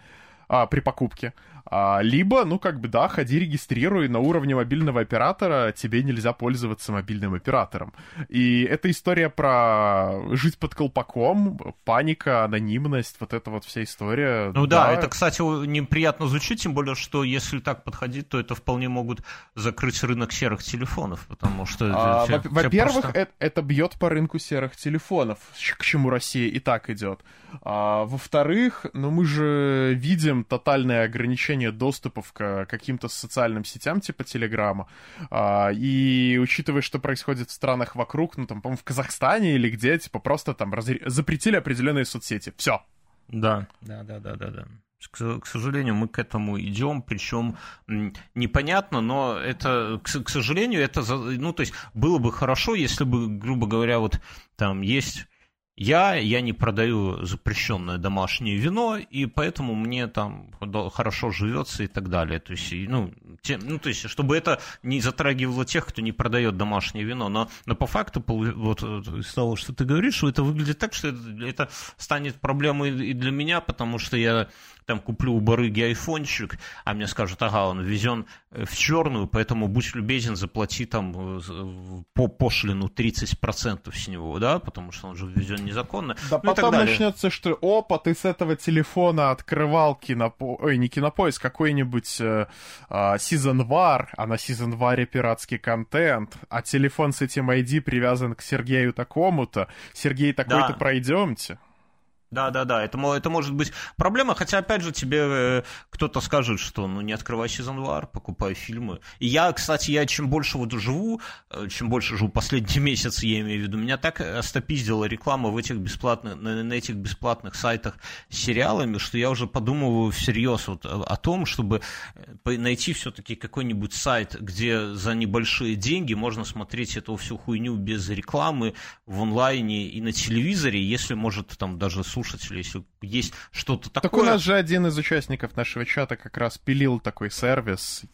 А, при покупке. А, либо, ну, как бы, да, ходи, регистрируй, на уровне мобильного оператора тебе нельзя пользоваться мобильным оператором. И эта история про жить под колпаком, паника, анонимность, вот эта вот вся история. Ну да, да, это, кстати, неприятно звучит, тем более, что если так подходить, то это вполне могут закрыть рынок серых телефонов, потому что... А, все, во-первых, все это, это бьет по рынку серых телефонов, к чему Россия и так идет. А, во-вторых, ну мы же видим тотальное ограничение доступов к каким-то социальным сетям типа Телеграма. А, и учитывая, что происходит в странах вокруг, ну там, по-моему, в Казахстане или где, типа просто там разре... запретили определенные соцсети. Все. Да, да, да, да, да, да. К, к сожалению, мы к этому идем, причем непонятно, но это, к, к сожалению, это, ну, то есть было бы хорошо, если бы, грубо говоря, вот там есть... Я, я не продаю запрещенное домашнее вино, и поэтому мне там хорошо живется и так далее. То есть, ну, те, ну, то есть, чтобы это не затрагивало тех, кто не продает домашнее вино. Но, но по факту, вот из того, что ты говоришь, что это выглядит так, что это, это станет проблемой и для меня, потому что я там куплю у барыги айфончик, а мне скажут, ага, он ввезен в черную, поэтому будь любезен, заплати там по пошлину тридцать процентов с него, да, потому что он же ввезен незаконно. Да, ну, потом начнется, что опа, ты с этого телефона открывал кинопо... Ой, не кинопоиск, какой-нибудь э, э, Season War, а на Season War пиратский контент, а телефон с этим ай ди привязан к Сергею такому-то, Сергей такой-то, да. Пройдемте. Да-да-да, это, это может быть проблема, хотя, опять же, тебе э, кто-то скажет, что ну не открывай Season War, покупай фильмы. И я, кстати, я чем больше вот живу, э, чем больше живу последний месяц, я имею в виду, меня так остопиздила реклама в этих бесплатных, на, на этих бесплатных сайтах с сериалами, что я уже подумываю всерьез вот о, о том, чтобы найти все-таки какой-нибудь сайт, где за небольшие деньги можно смотреть эту всю хуйню без рекламы в онлайне и на телевизоре, если, может, там даже слушать, если есть что-то такое. Так у нас же один из участников нашего чата как раз пилил такой сервис.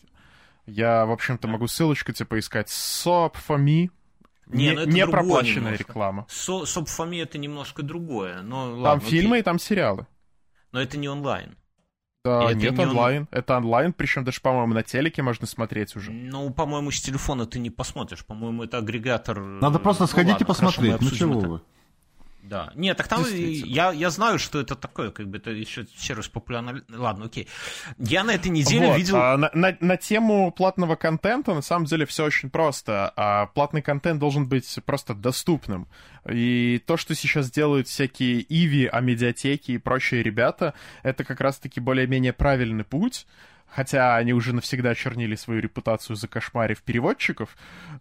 Я, в общем-то, могу ссылочку тебе поискать. Соп.фоми. Не, ну не проплаченная немножко. Реклама. Соп.фоми это немножко другое. Но, там ладно, фильмы окей. И там сериалы. Но это не онлайн. Да, нет, не онлайн. Он... Это онлайн, причем даже, по-моему, на телеке можно смотреть уже. Ну, по-моему, с телефона ты не посмотришь. По-моему, это агрегатор... Надо просто ну, сходить ладно, и посмотреть. Хорошо, ну чего это. Вы? Да. Нет, так там я, я знаю, что это такое, как бы это еще сервис популярный. Ладно, окей. Я на этой неделе вот, видел... А, на, на, на тему платного контента на самом деле все очень просто. А, платный контент должен быть просто доступным. И то, что сейчас делают всякие Иви, Амедиатеки и прочие ребята, это как раз-таки более-менее правильный путь. Хотя они уже навсегда очернили свою репутацию закошмарив переводчиков,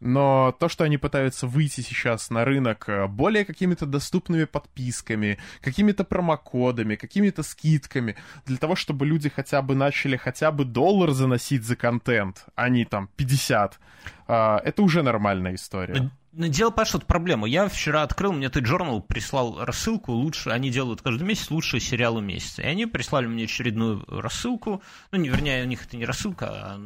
но то, что они пытаются выйти сейчас на рынок более какими-то доступными подписками, какими-то промокодами, какими-то скидками, для того, чтобы люди хотя бы начали хотя бы доллар заносить за контент, а не там пятьдесят, это уже нормальная история. Но дело, понимаешь, вот проблема. Я вчера открыл, мне Т-Journal прислал рассылку, лучше, они делают каждый месяц лучшие сериалы месяца. И они прислали мне очередную рассылку, ну, не, вернее, у них это не рассылка, а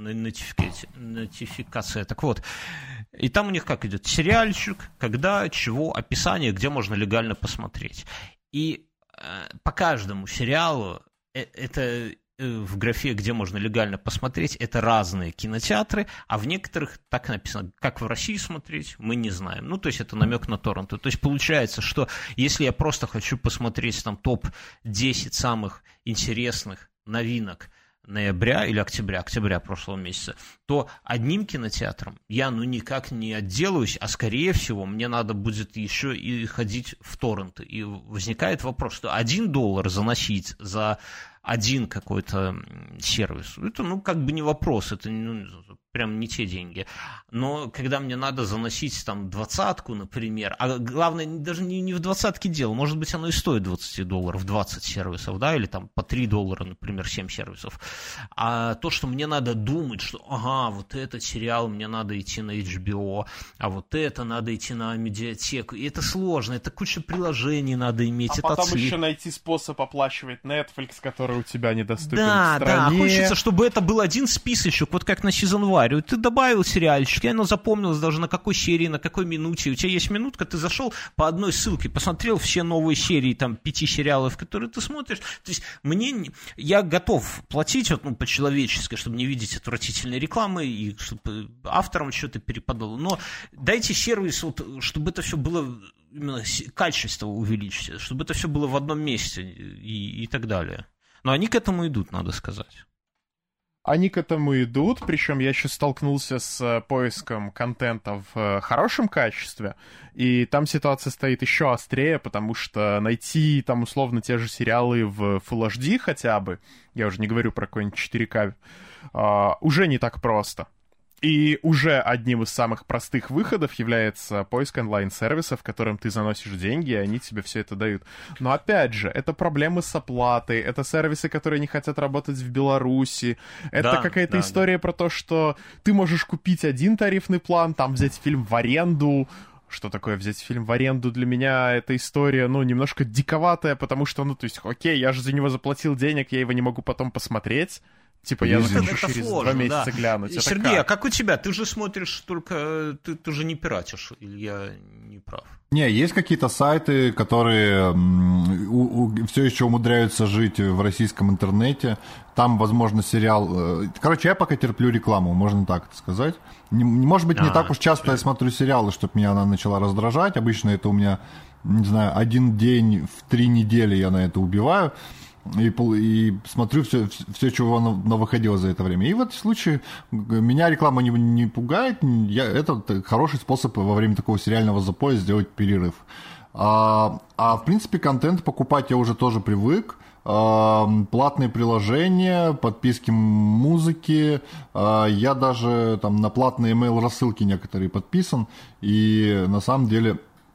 нотификация. Так вот, и там у них как идет? Сериальчик, когда, чего, описание, где можно легально посмотреть. И э, по каждому сериалу э, это... в графе, где можно легально посмотреть, это разные кинотеатры, а в некоторых так написано, как в России смотреть, мы не знаем. Ну, то есть это намек на торренты. То есть получается, что если я просто хочу посмотреть там топ десять самых интересных новинок ноября или октября, октября прошлого месяца, то одним кинотеатром я ну никак не отделаюсь, а скорее всего мне надо будет еще и ходить в торренты. И возникает вопрос, что один доллар заносить за один какой-то сервис, это ну как бы не вопрос, это ну, прям не те деньги. Но когда мне надо заносить там двадцатку, например, а главное даже не, не в двадцатке дело, может быть оно и стоит двадцать долларов, двадцать сервисов, да, или там по три доллара, например, семь сервисов. А то, что мне надо думать, что ага, вот этот сериал мне надо идти на эйч би о, а вот это надо идти на медиатеку, и это сложно, это куча приложений надо иметь. А это потом ци... еще найти способ оплачивать Netflix, который у тебя недоступен да, в стране. Да, хочется, чтобы это был один списочек, вот как на сезонваре. Ты добавил сериальчик, и оно запомнилось даже на какой серии, на какой минуте. У тебя есть минутка, ты зашел по одной ссылке, посмотрел все новые серии, там, пяти сериалов, которые ты смотришь. То есть мне, я готов платить вот, ну, по-человечески, чтобы не видеть отвратительной рекламы, и чтобы авторам что-то перепадало. Но дайте сервис, вот, чтобы это все было, именно качество увеличить, чтобы это все было в одном месте и, и так далее. Но они к этому идут, надо сказать. Они к этому идут, причем я еще столкнулся с поиском контента в хорошем качестве, и там ситуация стоит еще острее, потому что найти там условно те же сериалы в Full эйч ди хотя бы, я уже не говорю про какой-нибудь четыре ка, uh, уже не так просто. И уже одним из самых простых выходов является поиск онлайн-сервисов, в котором ты заносишь деньги, и они тебе все это дают. Но опять же, это проблемы с оплатой, это сервисы, которые не хотят работать в Беларуси, это да, какая-то да, история да. про то, что ты можешь купить один тарифный план, там взять фильм в аренду. Что такое взять фильм в аренду? Для меня эта история, ну, немножко диковатая, потому что, ну, то есть, окей, я же за него заплатил денег, я его не могу потом посмотреть. Типа, я захочу через сложно, два месяца да. глянуть. Это Сергей, как? а как у тебя? Ты же смотришь только... Ты, ты же не пиратишь, или я не прав? Не, есть какие-то сайты, которые у, у, все еще умудряются жить в российском интернете. Там, возможно, сериал... Короче, я пока терплю рекламу, можно так сказать. Не, может быть, не а, так уж часто что? я смотрю сериалы, чтобы меня она начала раздражать. Обычно это у меня, не знаю, один день в три недели я на это убиваю. И, и смотрю все, все, чего навыходило за это время. И в этом случае меня реклама не, не пугает. Я, это хороший способ во время такого сериального запоя сделать перерыв. А, а в принципе, контент покупать я уже тоже привык. А, платные приложения, подписки музыки. А, я даже там на платные email-рассылки некоторые подписан. И на самом деле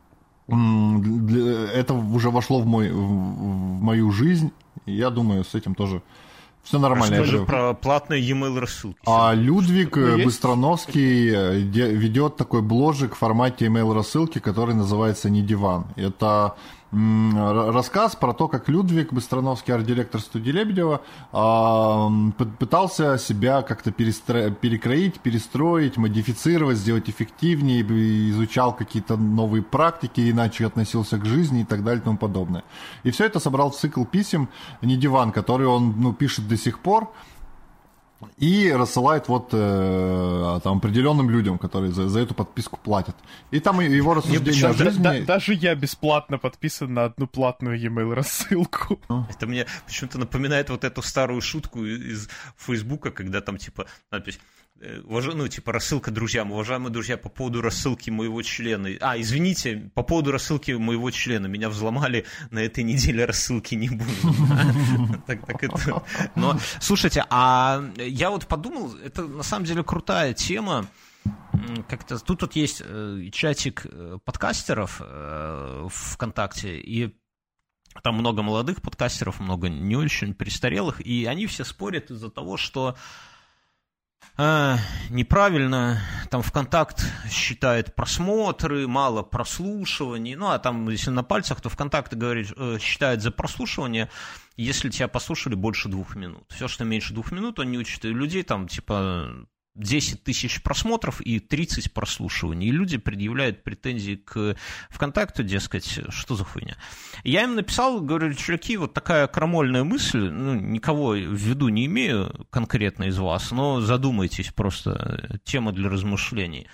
это уже вошло в, мой, в мою жизнь. Я думаю, с этим тоже все нормально. Расскажи про платные e-mail рассылки. А Людвиг Быстроновский ведет такой бложик в формате email рассылки, который называется «Не диван». Это рассказ про то, как Людвиг Быстроновский, арт-директор студии Лебедева, пытался себя как-то перестро... перекроить, перестроить, модифицировать, сделать эффективнее, изучал какие-то новые практики, иначе относился к жизни и так далее и тому подобное. И все это собрал в цикл писем «Не диван», который он ну, пишет до сих пор, и рассылает вот э, там определенным людям, которые за, за эту подписку платят. И там его рассуждения о жизни... Да, даже я бесплатно подписан на одну платную e-mail рассылку. Это мне почему-то напоминает вот эту старую шутку из Фейсбука, когда там типа надпись... Ну, типа, рассылка друзьям. Уважаемые друзья, по поводу рассылки моего члена... А, извините, по поводу рассылки моего члена. Меня взломали, на этой неделе рассылки не будет. Так это... Но, слушайте, а я вот подумал, это на самом деле крутая тема. Как-то тут вот есть чатик подкастеров в ВКонтакте, и там много молодых подкастеров, много не очень престарелых, и они все спорят из-за того, что А, неправильно, там ВКонтакт считает просмотры, мало прослушиваний, ну а там, если на пальцах, то ВКонтакт говорит, считает за прослушивание, если тебя послушали больше двух минут. Все, что меньше двух минут, он не учитывает. Людей там, типа, десять тысяч просмотров и тридцать прослушиваний. И люди предъявляют претензии к ВКонтакту, дескать, что за хуйня. Я им написал, говорю, чуваки, вот такая крамольная мысль, ну, никого в виду не имею конкретно из вас, но задумайтесь, просто тема для размышлений.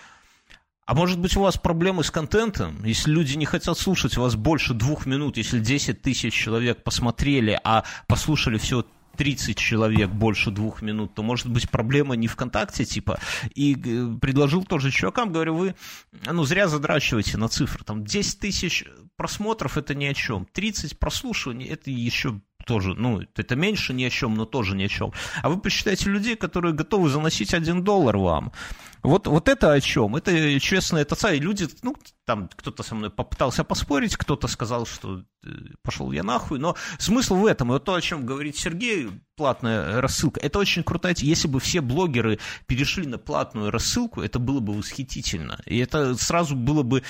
А может быть, у вас проблемы с контентом? Если люди не хотят слушать вас больше двух минут, если десять тысяч человек посмотрели, а послушали всего тридцать человек больше двух минут, то, может быть, проблема не ВКонтакте, типа. И предложил тоже чувакам, говорю, вы, ну, зря задрачиваете на цифры. Там десять тысяч просмотров — это ни о чем. тридцать прослушиваний — это еще тоже, ну, это меньше ни о чем, но тоже ни о чем. А вы посчитайте людей, которые готовы заносить один доллар вам. Вот, вот это о чем? Это честно, это цель. Люди, ну, там кто-то со мной попытался поспорить, кто-то сказал, что пошел я нахуй, но смысл в этом. И вот то, о чем говорит Сергей, платная рассылка, это очень круто. Если бы все блогеры перешли на платную рассылку, это было бы восхитительно. И это сразу было бы,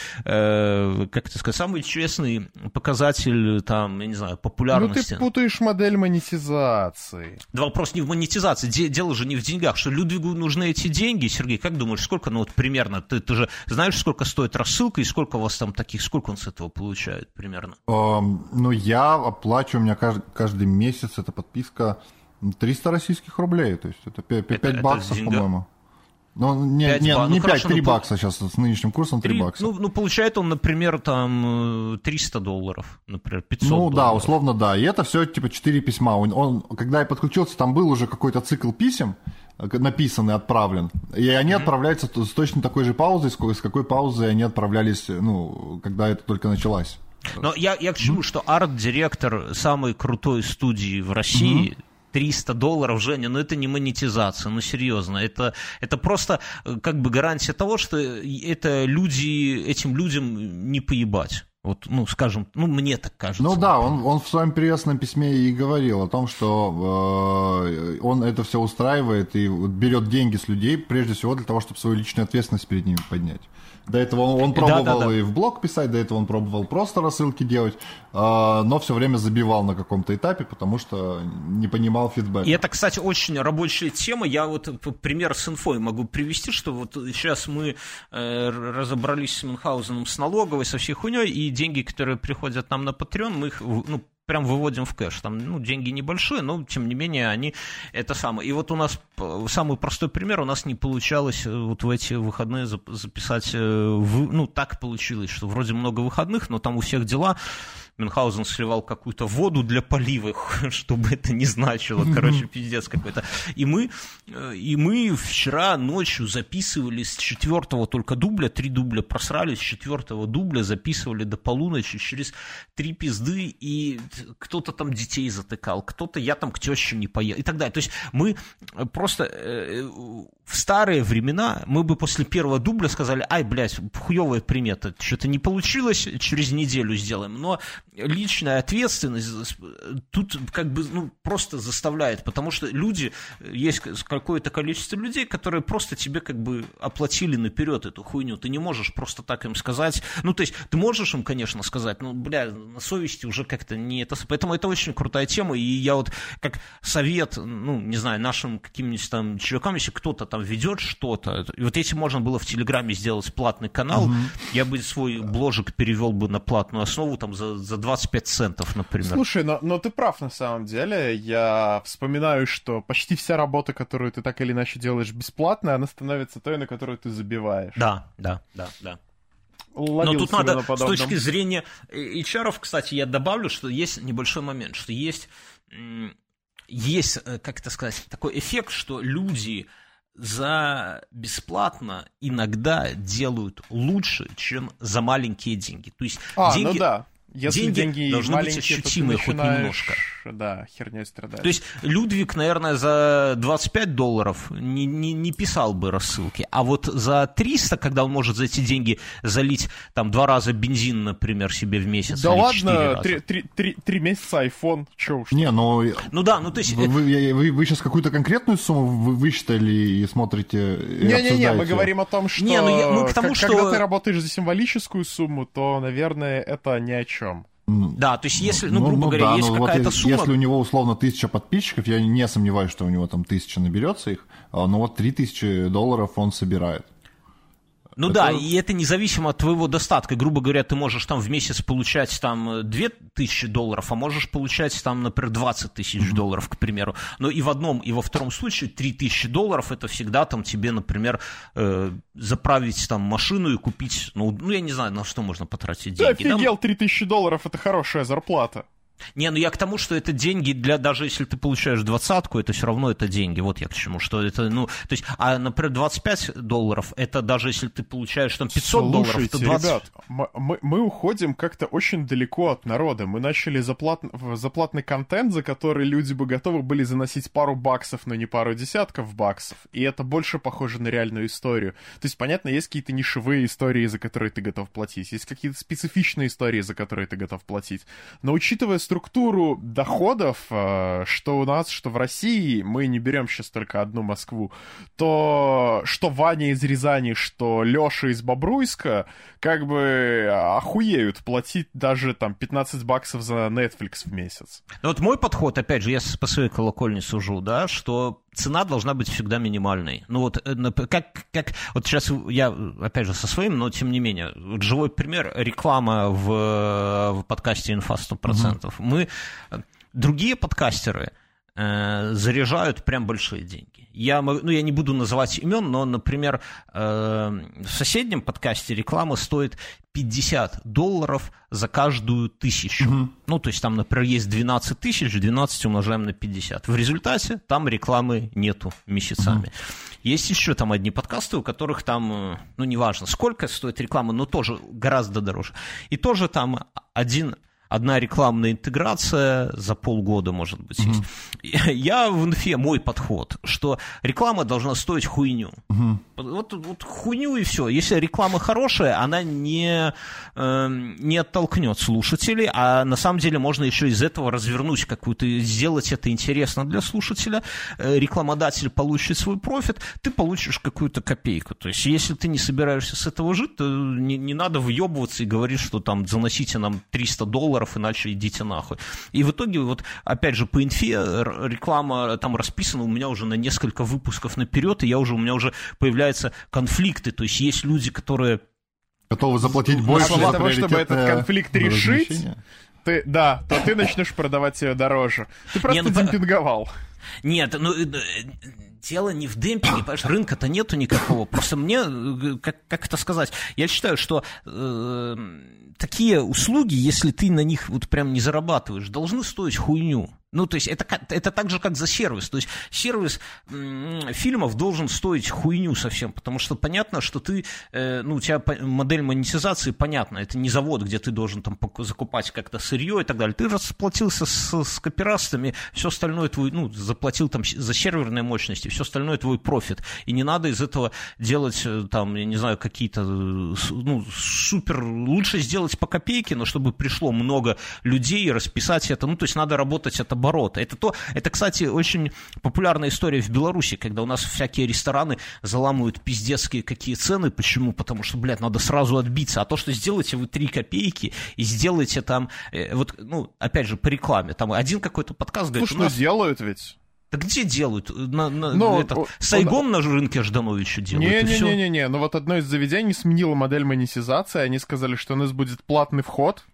э, как это сказать, самый честный показатель, там, я не знаю, популярности. Ну, ты путаешь модель монетизации. Да, вопрос не в монетизации, дело же не в деньгах, что Людвигу нужны эти деньги. Сергей, как думаешь, сколько, ну, вот примерно, ты, ты же знаешь, сколько стоит рассылка и сколько у вас там таких, сколько он с этого получает примерно? Um, ну, я оплачиваю, у меня каждый, каждый месяц эта подписка триста российских рублей, то есть это пять, пять это, баксов, это по-моему. Ну, не, не, не ну, пять, три ну, бакса сейчас, с нынешним курсом три бакса. Ну, ну, получает он, например, там триста долларов, например, пятьсот Ну, долларов. да, условно, да. И это все, типа, четыре письма. Он, он, когда я подключился, там был уже какой-то цикл писем, написанный, отправлен. И они mm-hmm. отправляются с точно такой же паузой, с какой паузой они отправлялись, ну, когда это только началось. Но я, я к чему, mm-hmm. что арт-директор самой крутой студии в России... Mm-hmm. триста долларов, Женя, ну это не монетизация, ну серьезно, это, это просто как бы гарантия того, что это люди, этим людям не поебать. Вот, ну, скажем, ну, мне так кажется. Ну да, он, он в своем приветственном письме и говорил о том, что э, он это все устраивает и берет деньги с людей, прежде всего для того, чтобы свою личную ответственность перед ними поднять. До этого он, он пробовал да, да, да. и в блог писать, до этого он пробовал просто рассылки делать, э, но все время забивал на каком-то этапе, потому что не понимал фидбэка. И это, кстати, очень рабочая тема. Я вот пример с инфой могу привести, что вот сейчас мы э, разобрались с Мюнхгаузеном, с налоговой, со всей хуйней, и деньги, которые приходят нам на Patreon, мы их, ну, прям выводим в кэш. Там, ну, деньги небольшие, но, тем не менее, они это самое. И вот у нас самый простой пример, у нас не получалось вот в эти выходные записать, ну, так получилось, что вроде много выходных, но там у всех дела. Мюнхгаузен сливал какую-то воду для полива, чтобы это не значило, короче, пиздец какой-то. И мы, и мы вчера ночью записывали с четвертого только дубля, три дубля просрали, с четвертого дубля записывали до полуночи через три пизды, и кто-то там детей затыкал, кто-то я там к теще не поел, и так далее. То есть мы просто э, в старые времена мы бы после первого дубля сказали, ай, блядь, хуевая примета, что-то не получилось, через неделю сделаем, но личная ответственность тут как бы ну, просто заставляет, потому что люди, есть какое-то количество людей, которые просто тебе как бы оплатили наперед эту хуйню, ты не можешь просто так им сказать, ну то есть ты можешь им, конечно, сказать, но, бля, на совести уже как-то не это, поэтому это очень крутая тема, и я вот как совет, ну не знаю, нашим каким-нибудь там чувакам, если кто-то там ведет что-то, и вот если можно было в Телеграме сделать платный канал, mm-hmm. я бы свой бложик перевел бы на платную основу там за, за двадцать пять центов, например. Слушай, но, но ты прав на самом деле. Я вспоминаю, что почти вся работа, которую ты так или иначе делаешь бесплатно, она становится той, на которую ты забиваешь. Да, да, да, да. Ловил но тут надо, с точки зрения эйч ар, кстати, я добавлю, что есть небольшой момент, что есть, есть, как это сказать, такой эффект, что люди за бесплатно иногда делают лучше, чем за маленькие деньги. То есть а, деньги... ну да. Если деньги, деньги должны быть ощутимые хоть немножко. Да, херней страдать. То есть Людвиг, наверное, за двадцать пять долларов не, не, не писал бы рассылки, а вот за триста, когда он может за эти деньги залить там два раза бензин, например, себе в месяц. Да ладно, три, три, три, три месяца iPhone, чё уж. Не, ну... Ну да, ну то есть... Вы, вы, вы, вы сейчас какую-то конкретную сумму вы высчитали и смотрите, и Не-не-не, мы говорим о том, что... Не, ну, я, ну, к тому, как, что... Когда ты работаешь за символическую сумму, то, наверное, это ни о чем. Да, то есть если, ну, грубо ну, говоря, да, есть какая-то вот сумма... Если у него условно тысяча подписчиков, я не сомневаюсь, что у него там тысяча наберется их, но вот три тысячи долларов он собирает. Ну это... да, и это независимо от твоего достатка. Грубо говоря, ты можешь там в месяц получать там две тысячи долларов, а можешь получать там, например, двадцать тысяч mm-hmm. долларов, к примеру. Но и в одном, и во втором случае три тысячи долларов это всегда там тебе, например, э, заправить там машину и купить, ну, ну, я не знаю, на что можно потратить деньги. Ты офигел, три тысячи долларов это хорошая зарплата. Не, ну я к тому, что это деньги для, даже если ты получаешь двадцатку, это все равно это деньги, вот я к чему, что это, ну, то есть, а, например, двадцать пять долларов, это даже если ты получаешь там пятьсот Слушайте, долларов, это двадцать... ребят, мы, мы уходим как-то очень далеко от народа, мы начали заплат... заплатный контент, за который люди бы готовы были заносить пару баксов, но не пару десятков баксов, и это больше похоже на реальную историю. То есть, понятно, есть какие-то нишевые истории, за которые ты готов платить, есть какие-то специфичные истории, за которые ты готов платить, но учитывая структуру доходов, что у нас, что в России, мы не берем сейчас только одну Москву, то что Ваня из Рязани, что Леша из Бобруйска, как бы охуеют платить даже там пятнадцать баксов за Netflix в месяц. Ну, вот мой подход, опять же, я по своей колокольне сужу, да, что цена должна быть всегда минимальной. Ну вот, как, как вот сейчас я, опять же, со своим, но тем не менее, вот живой пример, реклама в, в подкасте «Инфа сто процентов». Mm-hmm. Мы, другие подкастеры э, заряжают прям большие деньги. Я, ну, я не буду называть имен, но, например, э, в соседнем подкасте реклама стоит пятьдесят долларов за каждую тысячу. Mm-hmm. Ну, то есть там, например, есть двенадцать тысяч, двенадцать умножаем на пятьдесят. В результате там рекламы нету месяцами. Mm-hmm. Есть еще там одни подкасты, у которых там, ну, неважно, сколько стоит реклама, но тоже гораздо дороже. И тоже там один... Одна рекламная интеграция за полгода, может быть, есть. Mm-hmm. Я в инфе, мой подход, что реклама должна стоить хуйню. Mm-hmm. Вот, вот хуйню и все. Если реклама хорошая, она не, э, не оттолкнет слушателей, а на самом деле можно еще из этого развернуть какую-то, сделать это интересно для слушателя. Рекламодатель получит свой профит, ты получишь какую-то копейку. То есть, если ты не собираешься с этого жить, то не, не надо въебываться и говорить, что там заносите нам триста долларов, иначе идите нахуй. И в итоге, вот, опять же, по инфе реклама там расписана у меня уже на несколько выпусков наперед, и я уже, у меня уже появляются конфликты. То есть есть люди, которые... Готовы заплатить больше. Для того, чтобы этот конфликт решить, ты, да, то ты начнешь продавать ее дороже. Ты просто не, ну, демпинговал. Нет, ну... Дело не в демпинге, понимаешь, рынка-то нету никакого. Просто мне, как, как это сказать, я считаю, что э, такие услуги, если ты на них вот прям не зарабатываешь, должны стоить хуйню. Ну, то есть это, это так же, как за сервис. То есть сервис м- фильмов должен стоить хуйню совсем, потому что понятно, что ты, э, ну, у тебя модель монетизации понятна. Это не завод, где ты должен там закупать как-то сырье и так далее. Ты расплатился с, с копирастами, все остальное твой, ну, заплатил там за серверные мощности, все остальное твой профит. И не надо из этого делать там, я не знаю, какие-то, ну, супер, лучше сделать по копейке, но чтобы пришло много людей и расписать это. Ну, то есть надо работать от оборота. Это, то, это, кстати, очень популярная история в Беларуси, когда у нас всякие рестораны заламывают пиздецкие какие цены. Почему? Потому что, блядь, надо сразу отбиться. А то, что сделаете вы три копейки и сделаете там, э, вот, ну, опять же, по рекламе, там один какой-то подкаст говорит... Ну, что нас... делают ведь? Да где делают? На, на, ну, это, он, Сайгон он... на рынке Ждановича делает. Не-не-не, ну вот одно из заведений сменило модель монетизации, они сказали, что у нас будет платный вход,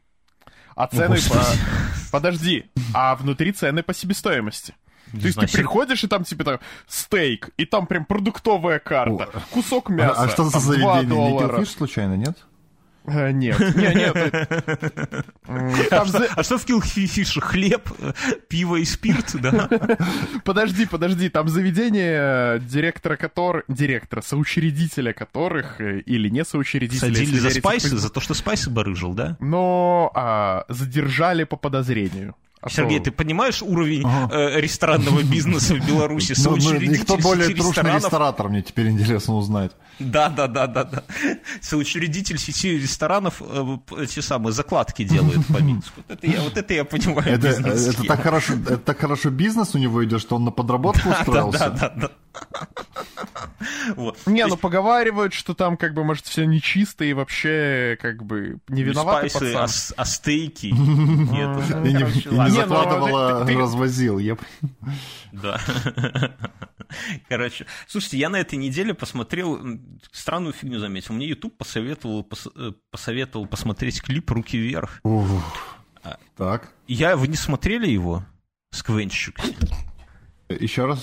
а цены О, по... Подожди, а внутри цены по себестоимости. Не То есть знаю, ты приходишь, и там типа там стейк, и там прям продуктовая карта, О. кусок мяса, А, а что за заведение? Не Киллфиш случайно, нет? А, нет, нет, нет. А, что, а что в Киллфише? Хлеб, пиво и спирт, да? Подожди, подожди, там заведение, директора которых, директора, соучредителя которых, или не соучредителя... Садили за спайсы, за то, что спайсы барыжил, да? Но а, задержали по подозрению. А Сергей, то... ты понимаешь уровень ага. э, ресторанного бизнеса в Беларуси? Соучредитель ну, ну, кто более трушный ресторатор, мне теперь интересно узнать. Да, да, да, да, да. Соучредитель сети ресторанов э, эти самые закладки делает по Минску. Вот это я, вот это я понимаю. Это, это, так хорошо, это так хорошо бизнес у него идет, что он на подработку устроился. Да, да, да. Вот. Не, ну поговаривают, что там как бы, может, все нечисто и вообще как бы не виноваты пацан. А, а стейки? Нет, не закладывала, развозил. Да. Короче, слушайте, я на этой неделе посмотрел, странную фигню заметил. Мне YouTube посоветовал, посоветовал посмотреть клип «Руки вверх». Так. Я, вы не смотрели его с Квенчуком? Еще раз.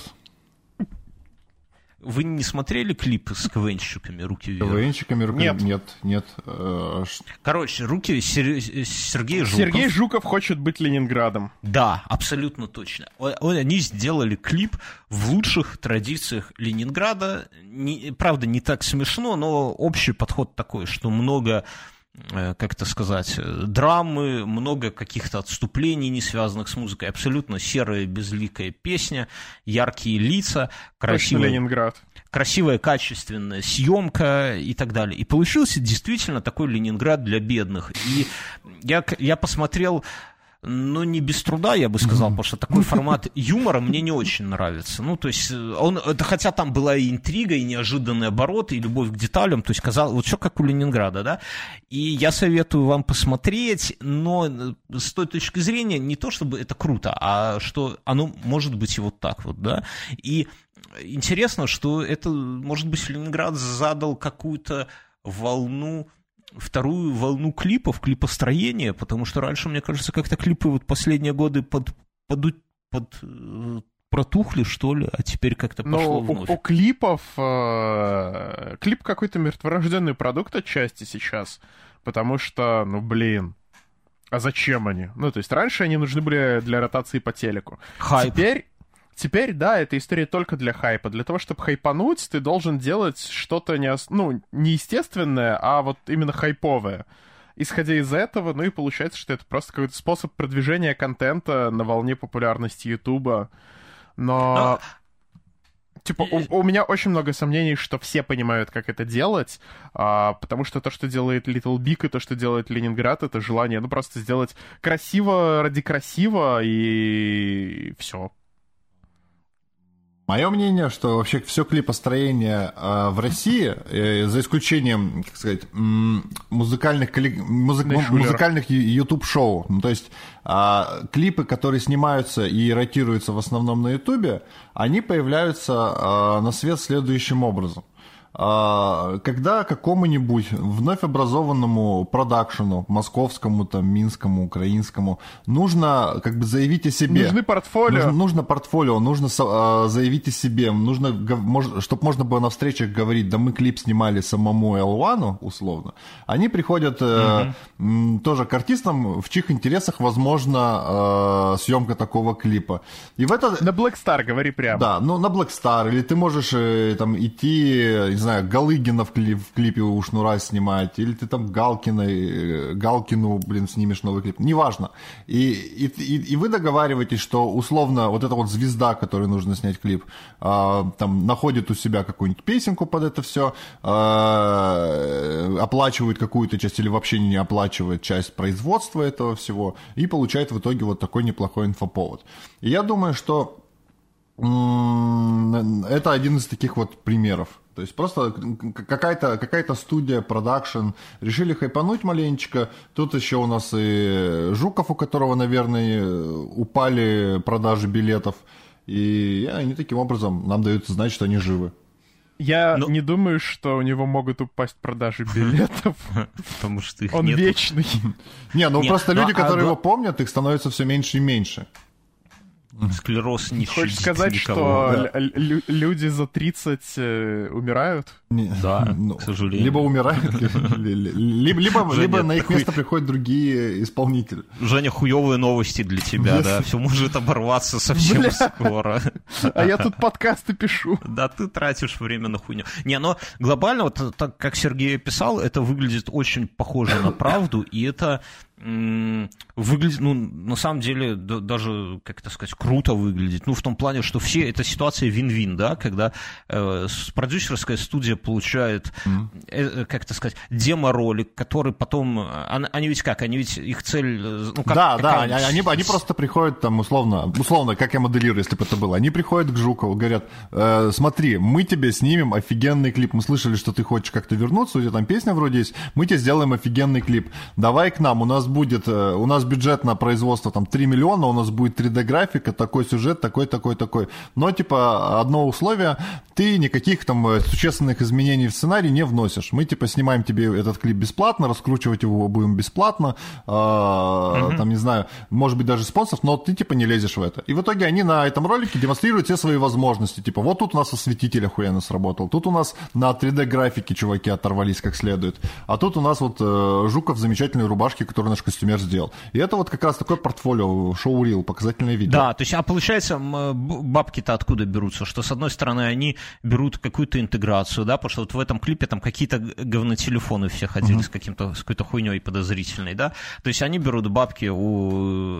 Вы не смотрели клип с КВНщиками «Руки вверх»? КВНщиками «Руки вверх»? Нет, нет. Короче, руки Сергей Жуков. Сергей Жуков хочет быть Ленинградом. Да, абсолютно точно. Они сделали клип в лучших традициях Ленинграда. Не, правда, не так смешно, но общий подход такой, что много... как это сказать, драмы, много каких-то отступлений, не связанных с музыкой, абсолютно серая, безликая песня, яркие лица, красивая, Ленинград. красивая, качественная съемка и так далее. И получился действительно такой Ленинград для бедных. И я, я посмотрел... Ну, не без труда, я бы сказал, потому что такой формат юмора мне не очень нравится. Ну, то есть, он, это, хотя там была и интрига, и неожиданные обороты, и любовь к деталям, то есть, казалось, вот все как у Ленинграда, да. И я советую вам посмотреть, но с той точки зрения не то, чтобы это круто, а что оно может быть и вот так вот, да. И интересно, что это, может быть, Ленинград задал какую-то волну, вторую волну клипов, клипостроения, потому что раньше, мне кажется, как-то клипы вот последние годы под, под, под, протухли, что ли, а теперь как-то пошло Но вновь. У, у клипов... Э, клип какой-то мертворожденный продукт отчасти сейчас, потому что, ну, блин, а зачем они? Ну, то есть раньше они нужны были для ротации по телеку. Хайп. Теперь... Теперь, да, эта история только для хайпа. Для того, чтобы хайпануть, ты должен делать что-то не, ну, неестественное, а вот именно хайповое. Исходя из этого, ну и получается, что это просто какой-то способ продвижения контента на волне популярности Ютуба. Но... Типа, у, у меня очень много сомнений, что все понимают, как это делать, а, потому что то, что делает Little Big, и то, что делает Ленинград, это желание, ну, просто сделать красиво ради красиво, и все. Мое мнение, что вообще все клипостроение э, в России, э, за исключением, как сказать, музыкальных, музык, музыкальных YouTube-шоу, ну, то есть э, клипы, которые снимаются и ротируются в основном на YouTube, они появляются э, на свет следующим образом. Когда какому-нибудь вновь образованному продакшену, московскому, там, минскому, украинскому, нужно как бы заявить о себе. Нужны портфолио. Нужно, нужно портфолио, нужно э, заявить о себе, нужно, мож, чтобы можно было на встречах говорить, да мы клип снимали самому эл один, условно. Они приходят э, угу. тоже к артистам, в чьих интересах возможна э, съемка такого клипа. И в это... На Black Star, говори прямо. Да, ну на Black Star, или ты можешь э, там идти... не знаю, Галыгина в, клип, в клипе у Шнура снимать, или ты там Галкина, Галкину, блин, снимешь новый клип, неважно. И, и, и, и вы договариваетесь, что условно вот эта вот звезда, которой нужно снять клип, э, там находит у себя какую-нибудь песенку под это все, э, оплачивает какую-то часть или вообще не оплачивает часть производства этого всего и получает в итоге вот такой неплохой инфоповод. И я думаю, что м- это один из таких вот примеров. То есть просто какая-то, какая-то студия, продакшн решили хайпануть маленечко. Тут еще у нас и Жуков, у которого, наверное, упали продажи билетов. И они таким образом нам дают знать, что они живы. Я Но... не думаю, что у него могут упасть продажи билетов. Потому что их Он нету. вечный. Не, ну просто люди, которые его помнят, их становится все меньше и меньше. Склероз не щадит Хочешь сказать, никого. что да. л- люди за тридцать э, умирают? Не, да, ну, к сожалению. Либо умирают, либо, либо, либо на их место приходят другие исполнители. Женя, хуевые новости для тебя, да. Все может оборваться совсем Бля. скоро. А я тут подкасты пишу. Да, ты тратишь время на хуйню. Не, но глобально, вот так как Сергей описал, это выглядит очень похоже на правду, и это выглядит, ну, на самом деле, да, даже, как это сказать, круто выглядит. Ну, в том плане, что все, эта ситуация вин-вин, да, когда э, продюсерская студия получает, mm. э, как это сказать, демо-ролик, который потом, они, они ведь как, они ведь, их цель, ну, как... Да, да, они, они, они просто приходят там, условно, условно, как я моделирую, если бы это было, они приходят к Жукову, говорят, э, смотри, мы тебе снимем офигенный клип, мы слышали, что ты хочешь как-то вернуться, у тебя там песня вроде есть, мы тебе сделаем офигенный клип, давай к нам, у нас будет, у нас бюджет на производство там три миллиона, у нас будет три дэ-графика, такой сюжет, такой, такой, такой. Но, типа, одно условие, ты никаких там существенных изменений в сценарий не вносишь. Мы, типа, снимаем тебе этот клип бесплатно, раскручивать его будем бесплатно, э, mm-hmm. там, не знаю, может быть, даже спонсор, но ты, типа, не лезешь в это. И в итоге они на этом ролике демонстрируют все свои возможности. Типа, вот тут у нас осветитель охуенно сработал, тут у нас на три дэ-графике чуваки оторвались как следует, а тут у нас вот э, Жуков в замечательной рубашке, которую наш костюмер сделал. И это вот как раз такое портфолио, шоу-рил, показательное видео. Да, то есть, а получается, бабки-то откуда берутся? Что, с одной стороны, они берут какую-то интеграцию, да, потому что вот в этом клипе там какие-то говнотелефоны все ходили uh-huh. с, каким-то, с какой-то хуйней подозрительной, да, то есть они берут бабки у,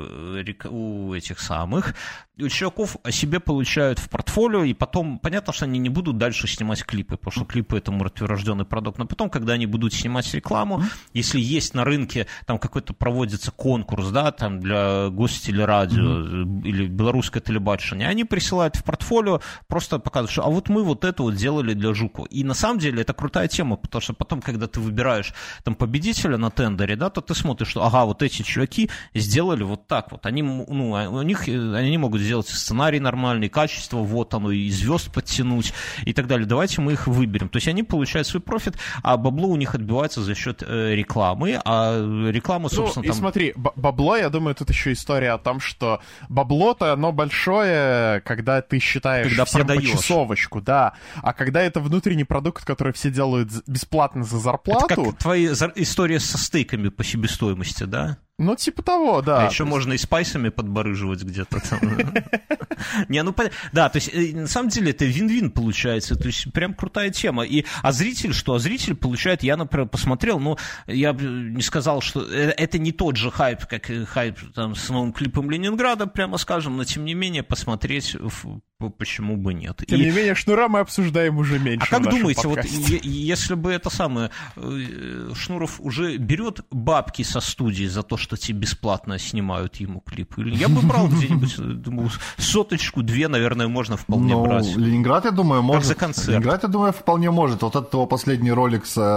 у этих самых, у чуваков о себе получают в портфолио, и потом, понятно, что они не будут дальше снимать клипы, потому что клипы — это мертворожденный продукт, но потом, когда они будут снимать рекламу, uh-huh. если есть на рынке, там какой-то проводится конкурс, да, там для гостелерадио mm-hmm. или белорусское телебачение, они присылают в портфолио, просто показывают, что а вот мы вот это вот делали для Жукова. И на самом деле это крутая тема, потому что потом, когда ты выбираешь там победителя на тендере, да, то ты смотришь, что ага, вот эти чуваки сделали вот так вот. Они, ну, у них, они могут сделать сценарий нормальный, качество, вот оно, и звезд подтянуть и так далее. Давайте мы их выберем. То есть они получают свой профит, а бабло у них отбивается за счет э, рекламы, а реклама, собственно, ну, и там... смотри, бабло, я думаю, тут еще история о том, что бабло-то, оно большое, когда ты считаешь когда всем продаешь. Почасовочку, да, а когда это внутренний продукт, который все делают бесплатно за зарплату... Это как твоя история со стейками по себестоимости, да? Ну, типа того, да. А еще можно и спайсами подбарыживать где-то там. Не, ну, да, то есть, на самом деле, это вин-вин получается, то есть, прям крутая тема. И, а зритель что? А зритель получает, я, например, посмотрел, ну, я не сказал, что это не тот же хайп, как хайп там с новым клипом Ленинграда, прямо скажем, но, тем не менее, посмотреть... Почему бы нет? Тем и... не менее, Шнура мы обсуждаем уже меньше. А как думаете, вот е- если бы это самое, Шнуров уже берет бабки со студии за то, что те бесплатно снимают ему клип? Или я бы брал где-нибудь, думаю, соточку, две, наверное, можно вполне ну, брать. Ленинград, я думаю, может. Как за концерт. Ленинград, я думаю, вполне может. Вот этот его последний ролик с,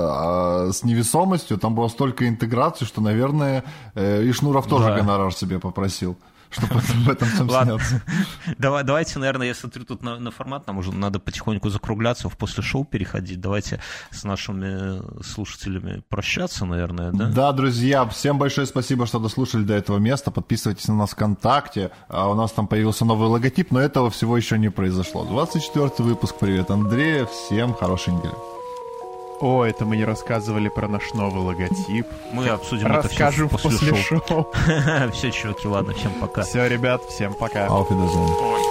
с невесомостью, там было столько интеграции, что, наверное, и Шнуров тоже да. гонорар себе попросил. Чтобы в этом всем сняться. Давай, давайте, наверное, я смотрю тут на, на формат, нам уже надо потихоньку закругляться, в после шоу переходить. Давайте с нашими слушателями прощаться, наверное, да? Да, друзья, всем большое спасибо, что дослушали до этого места. Подписывайтесь на нас ВКонтакте. У нас там появился новый логотип, но этого всего еще не произошло. двадцать четвёртый выпуск. Привет, Андрей. Всем хорошей недели. О, это мы не рассказывали про наш новый логотип. Мы обсудим Расскажем это все после, после шоу. Все, чуваки, ладно, всем пока. Все, ребят, всем пока. Auf Wiedersehen.